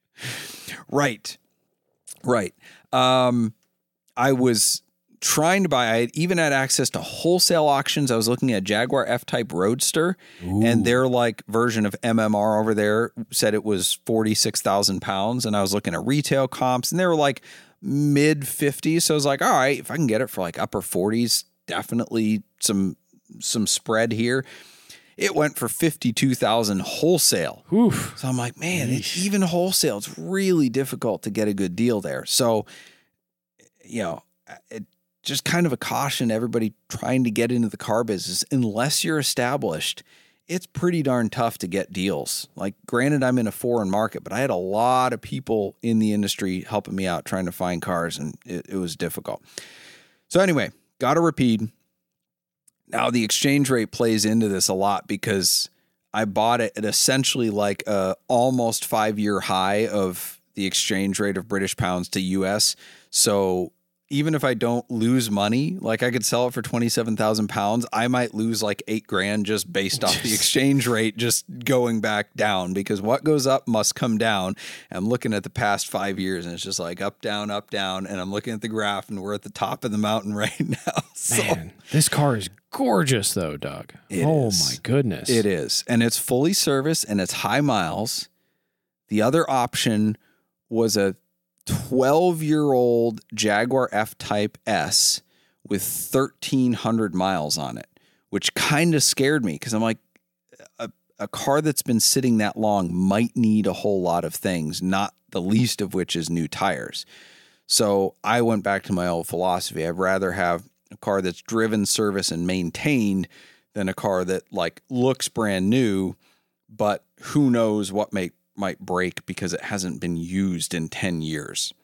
Right. Right. Um, I was trying to buy, I had even had access to wholesale auctions. I was looking at Jaguar F-Type Roadster, and their like version of M M R over there said it was forty-six thousand pounds. And I was looking at retail comps, and they were like mid fifties. So I was like, all right, if I can get it for like upper forties, definitely some some spread here. It went for fifty-two thousand wholesale. Oof. So I'm like, man, it, even wholesale, it's really difficult to get a good deal there. So, you know, it just kind of a caution to everybody trying to get into the car business. Unless you're established, it's pretty darn tough to get deals. Like, granted, I'm in a foreign market, but I had a lot of people in the industry helping me out trying to find cars, and it, it was difficult. So anyway, got a Rapide. Now the exchange rate plays into this a lot because I bought it at essentially like a almost five year high of the exchange rate of British pounds to U S. So even if I don't lose money, like I could sell it for twenty-seven thousand pounds, I might lose like eight grand just based off the exchange rate just going back down, because what goes up must come down. I'm looking at the past five years and it's just like up, down, up, down. And I'm looking at the graph and we're at the top of the mountain right now. So Man, this car is gorgeous, though, Doug. It oh, is. my goodness. it is. And it's fully serviced and it's high miles. The other option was a twelve year old Jaguar F-Type S with thirteen hundred miles on it, which kind of scared me because I'm like, a, a car that's been sitting that long might need a whole lot of things, not the least of which is new tires. So I went back to my old philosophy. I'd rather have a car that's driven, serviced, and maintained than a car that like looks brand new, but who knows what may, might break because it hasn't been used in ten years.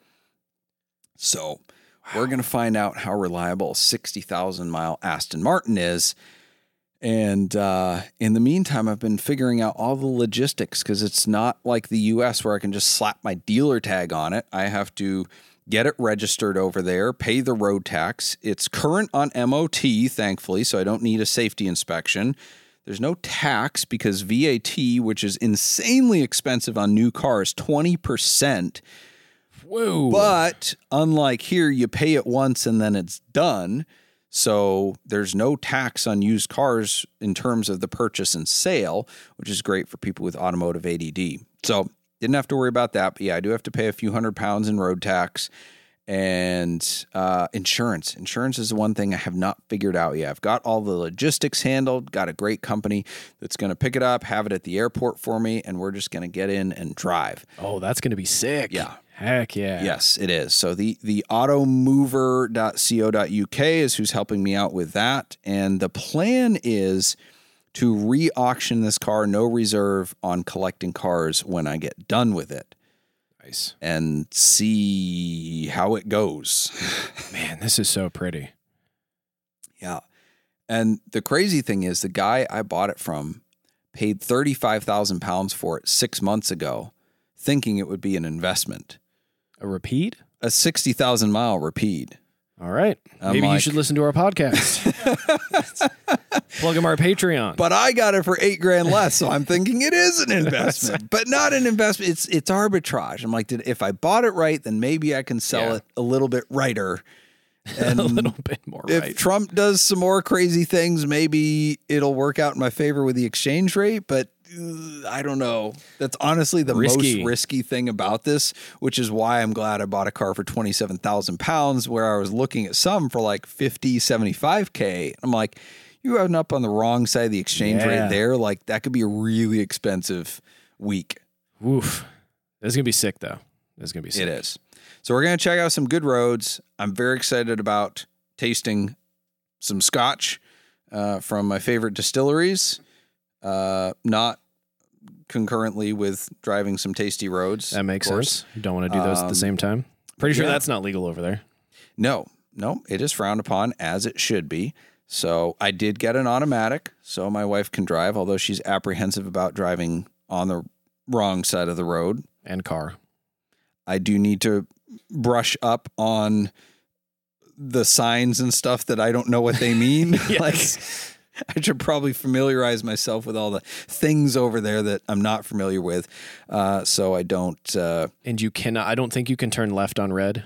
So wow. We're going to find out how reliable a sixty thousand mile Aston Martin is. And uh, in the meantime, I've been figuring out all the logistics because it's not like the U S where I can just slap my dealer tag on it. I have to get it registered over there, pay the road tax. It's current on M O T, thankfully, so I don't need a safety inspection. There's no tax because V A T, which is insanely expensive on new cars, twenty percent. Whoa. But unlike here, you pay it once and then it's done. So there's no tax on used cars in terms of the purchase and sale, which is great for people with automotive A D D. So didn't have to worry about that. But yeah, I do have to pay a few hundred pounds in road tax and uh, insurance. Insurance is the one thing I have not figured out yet. I've got all the logistics handled, got a great company that's going to pick it up, have it at the airport for me, and we're just going to get in and drive. Oh, that's going to be sick. Yeah. Heck yeah. Yes, it is. So the, the automover dot co dot U K is who's helping me out with that. And the plan is to re-auction this car, no reserve, on collecting cars when I get done with it. Nice. And see how it goes. Man, this is so pretty. Yeah. And the crazy thing is the guy I bought it from paid thirty-five thousand pounds for it six months ago, thinking it would be an investment. A repeat? A sixty thousand mile repeat. All right. I'm Maybe like, you should listen to our podcast. Plug them our Patreon. But I got it for eight grand less, so I'm thinking it is an investment, but not an investment. It's it's arbitrage. I'm like, did, if I bought it right, then maybe I can sell Yeah. it a little bit righter. And a little bit more if right. Trump does some more crazy things, maybe it'll work out in my favor with the exchange rate, but uh, I don't know. That's honestly the Risky. most risky thing about this, which is why I'm glad I bought a car for twenty-seven thousand pounds where I was looking at some for like fifty, seventy-five K. I'm like, you end up on the wrong side of the exchange Yeah. rate there. Like that could be a really expensive week. Woof. This is going to be sick, though. This is going to be sick. It is. So we're going to check out some good roads. I'm very excited about tasting some scotch uh, from my favorite distilleries, uh, not concurrently with driving some tasty roads. That makes of course. sense. You don't want to do those at Um, the same time. Pretty sure yeah. that's not legal over there. No, no, it is frowned upon as it should be. So I did get an automatic so my wife can drive, although she's apprehensive about driving on the wrong side of the road. And car. I do need to brush up on the signs and stuff that I don't know what they mean. Yes. Like I should probably familiarize myself with all the things over there that I'm not familiar with. Uh, so I don't, uh, And you cannot, I don't think you can turn left on red.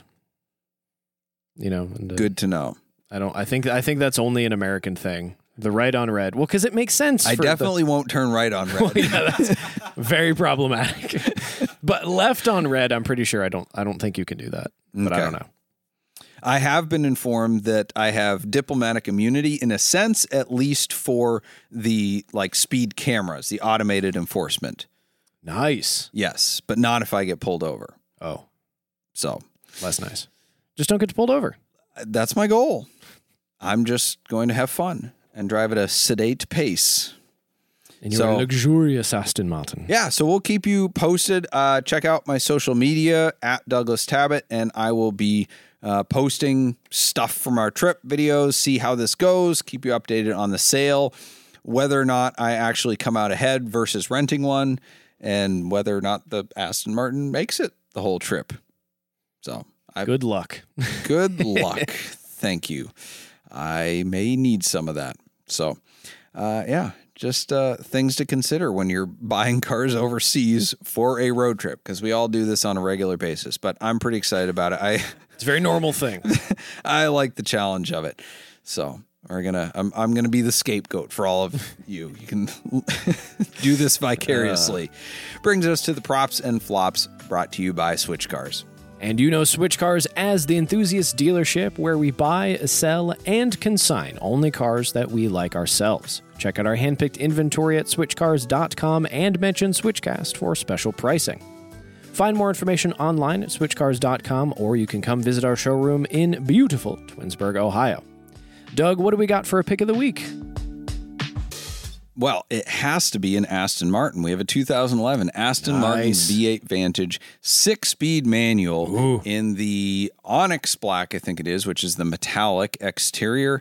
You know, and, uh, good to know. I don't, I think, I think that's only an American thing. The right on red. Well, because it makes sense. I for the- definitely won't turn right on red. Well, yeah, that's very problematic. But left on red, I'm pretty sure I don't I don't think you can do that. But I Okay. don't know. I have been informed that I have diplomatic immunity in a sense, at least for the like speed cameras, the automated enforcement. Nice. Yes, but not if I get pulled over. Oh, So less nice. Just don't get pulled over. that's my goal. I'm just going to have fun and drive at a sedate pace. And you're So- a luxurious Aston Martin. Yeah, so we'll keep you posted. Uh, check out my social media at Douglas Tabbitt, and I will be uh, posting stuff from our trip videos, see how this goes, keep you updated on the sale, whether or not I actually come out ahead versus renting one, and whether or not the Aston Martin makes it the whole trip. So I Good luck. good luck. Thank you. I may need some of that. So, uh, yeah, just uh, things to consider when you're buying cars overseas for a road trip, because we all do this on a regular basis. But I'm pretty excited about it. I It's a very normal thing. I like the challenge of it. So we're gonna I'm I'm gonna be the scapegoat for all of you. You can do this vicariously. Brings us to the props and flops, brought to you by Switch Cars. And you know Switch Cars as the enthusiast dealership where we buy, sell, and consign only cars that we like ourselves. Check out our handpicked inventory at switch cars dot com and mention Switchcast for special pricing. Find more information online at switch cars dot com, or you can come visit our showroom in beautiful Twinsburg, Ohio. Doug, what do we got for a pick of the week? Well, it has to be an Aston Martin. We have a two thousand eleven Aston Nice. Martin V eight Vantage six-speed manual Ooh. in the Onyx Black, I think it is, which is the metallic exterior.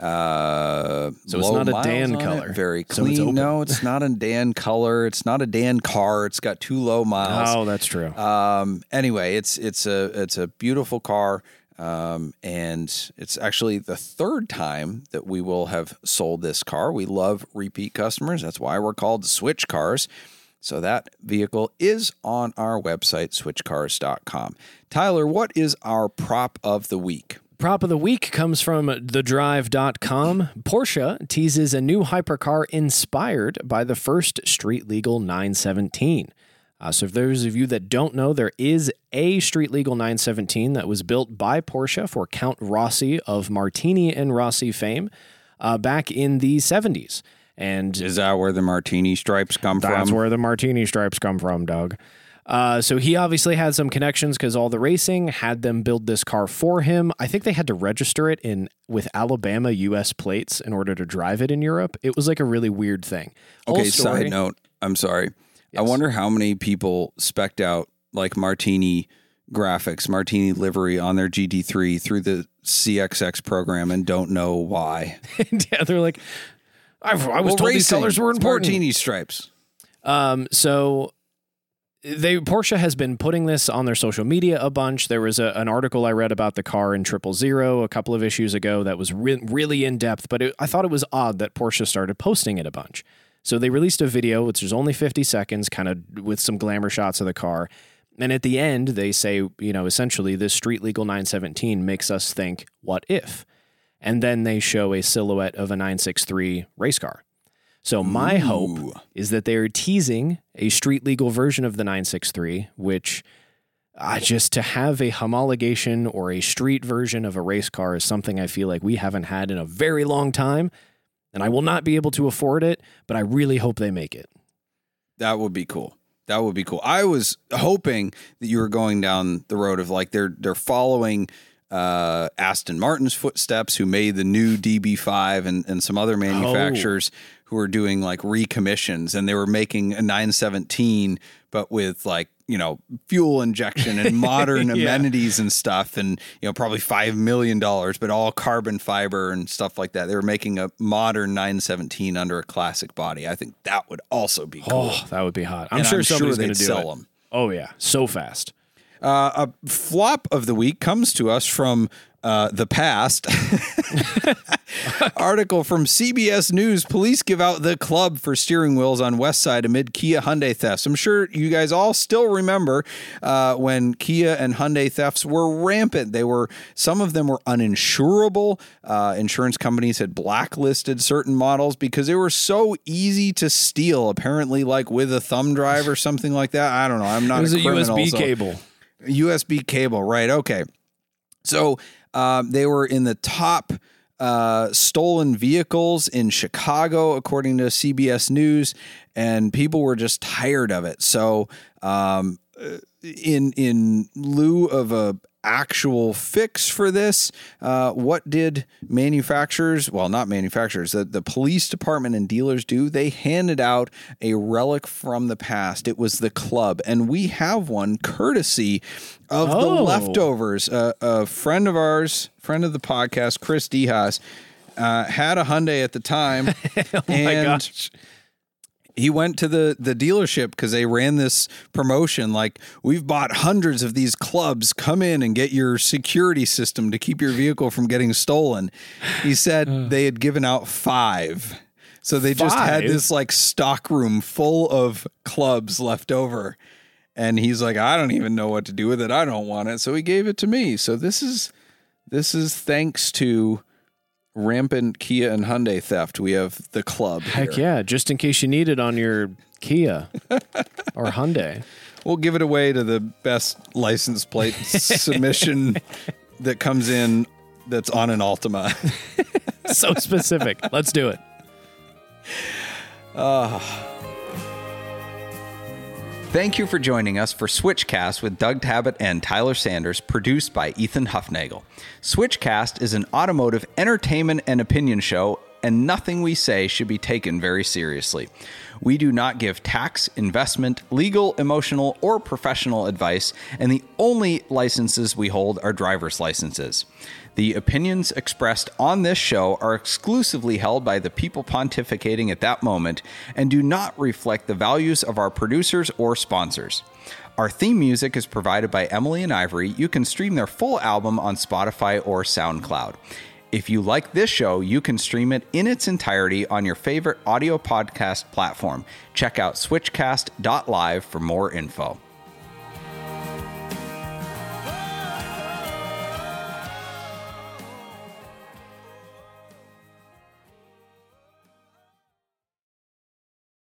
Uh, So it's low not a miles Dan on it, color. Very So it's clean. open. No, it's not a Dan color. It's not a Dan car. It's got two low miles. Oh, that's true. Um, anyway, it's it's a it's a beautiful car. Um, and it's actually the third time that we will have sold this car. We love repeat customers. That's why we're called Switch Cars. So that vehicle is on our website, switch cars dot com. Tyler, what is our prop of the week? Prop of the week comes from the drive dot com. Porsche teases a new hypercar inspired by the first street legal nine seventeen. Uh, so, for those of you that don't know, there is a street legal nine seventeen that was built by Porsche for Count Rossi of Martini and Rossi fame uh, back in the seventies. And Is that where the martini stripes come that's from? where the Martini stripes come from, Doug. Uh, so he obviously had some connections because all the racing had them build this car for him. I think they had to register it in with Alabama U S plates in order to drive it in Europe. It was like a really weird thing. Whole Okay, story- side note. I'm sorry. I Yes. wonder how many people spec'd out like Martini graphics, Martini livery on their G T three through the C X X program and don't know why. yeah, they're like, I, I was Well, told these racing, colors were it's important. Martini stripes. Um, so they Porsche has been putting this on their social media a bunch. There was a, an article I read about the car in Triple Zero a couple of issues ago that was re- really in depth, but it, I thought it was odd that Porsche started posting it a bunch. So they released a video, which is only fifty seconds, kind of with some glamour shots of the car. And at the end, they say, you know, essentially this street legal nine seventeen makes us think, what if? And then they show a silhouette of a nine sixty-three race car. So my Ooh. hope is that they're teasing a street legal version of the nine sixty-three, which uh, just to have a homologation or a street version of a race car is something I feel like we haven't had in a very long time. And I will not be able to afford it, but I really hope they make it. That would be cool. That would be cool. I was hoping that you were going down the road of like they're they're following uh, Aston Martin's footsteps, who made the new D B five and, and some other manufacturers Oh. who are doing like recommissions, and they were making a nine seventeen, but with like, you know, fuel injection and modern Yeah. amenities and stuff, and, you know, probably five million dollars, but all carbon fiber and stuff like that. They were making a modern nine seventeen under a classic body. I think that would also be cool. Oh, that would be hot. I'm And sure I'm sure somebody's they'd going to do sell it. them. Oh, yeah. So fast. Uh, a flop of the week comes to us from uh, the past. Article from C B S News. Police give out the club for steering wheels on West Side amid Kia Hyundai thefts. I'm sure you guys all still remember uh, when Kia and Hyundai thefts were rampant. They were, some of them were uninsurable. Uh, insurance companies had blacklisted certain models because they were so easy to steal, apparently like with a thumb drive or something like that. I don't know. I'm not It was a a, criminal, U S B so- cable. U S B cable, right? Okay. So um, they were in the top uh, stolen vehicles in Chicago, according to C B S News, and people were just tired of it. So um, in in lieu of a actual fix for this, uh, what did manufacturers, well, not manufacturers, the, the police department and dealers do? They handed out a relic from the past. It was the club, and we have one courtesy of the Oh. leftovers. Uh, a friend of ours, friend of the podcast, Chris Dehas, uh, had a Hyundai at the time. Oh, my and gosh. he went to the, the dealership because they ran this promotion like, we've bought hundreds of these clubs. Come in and get your security system to keep your vehicle from getting stolen. He said they had given out five. So they just had Five? this like stock room full of clubs left over. And he's like, I don't even know what to do with it. I don't want it. So he gave it to me. So this is this is thanks to rampant Kia and Hyundai theft. We have the club Heck here. yeah. Just in case you need it on your Kia or Hyundai. We'll give it away to the best license plate submission that comes in that's on an Altima. So specific. Let's do it. Thank you for joining us for Switchcast with Doug Tabbitt and Tyler Sanders, produced by Ethan Huffnagel. Switchcast is an automotive entertainment and opinion show, and nothing we say should be taken very seriously. We do not give tax, investment, legal, emotional, or professional advice, and the only licenses we hold are driver's licenses. The opinions expressed on this show are exclusively held by the people pontificating at that moment and do not reflect the values of our producers or sponsors. Our theme music is provided by Emily and Ivory. You can stream their full album on Spotify or SoundCloud. If you like this show, you can stream it in its entirety on your favorite audio podcast platform. Check out switchcast dot live for more info.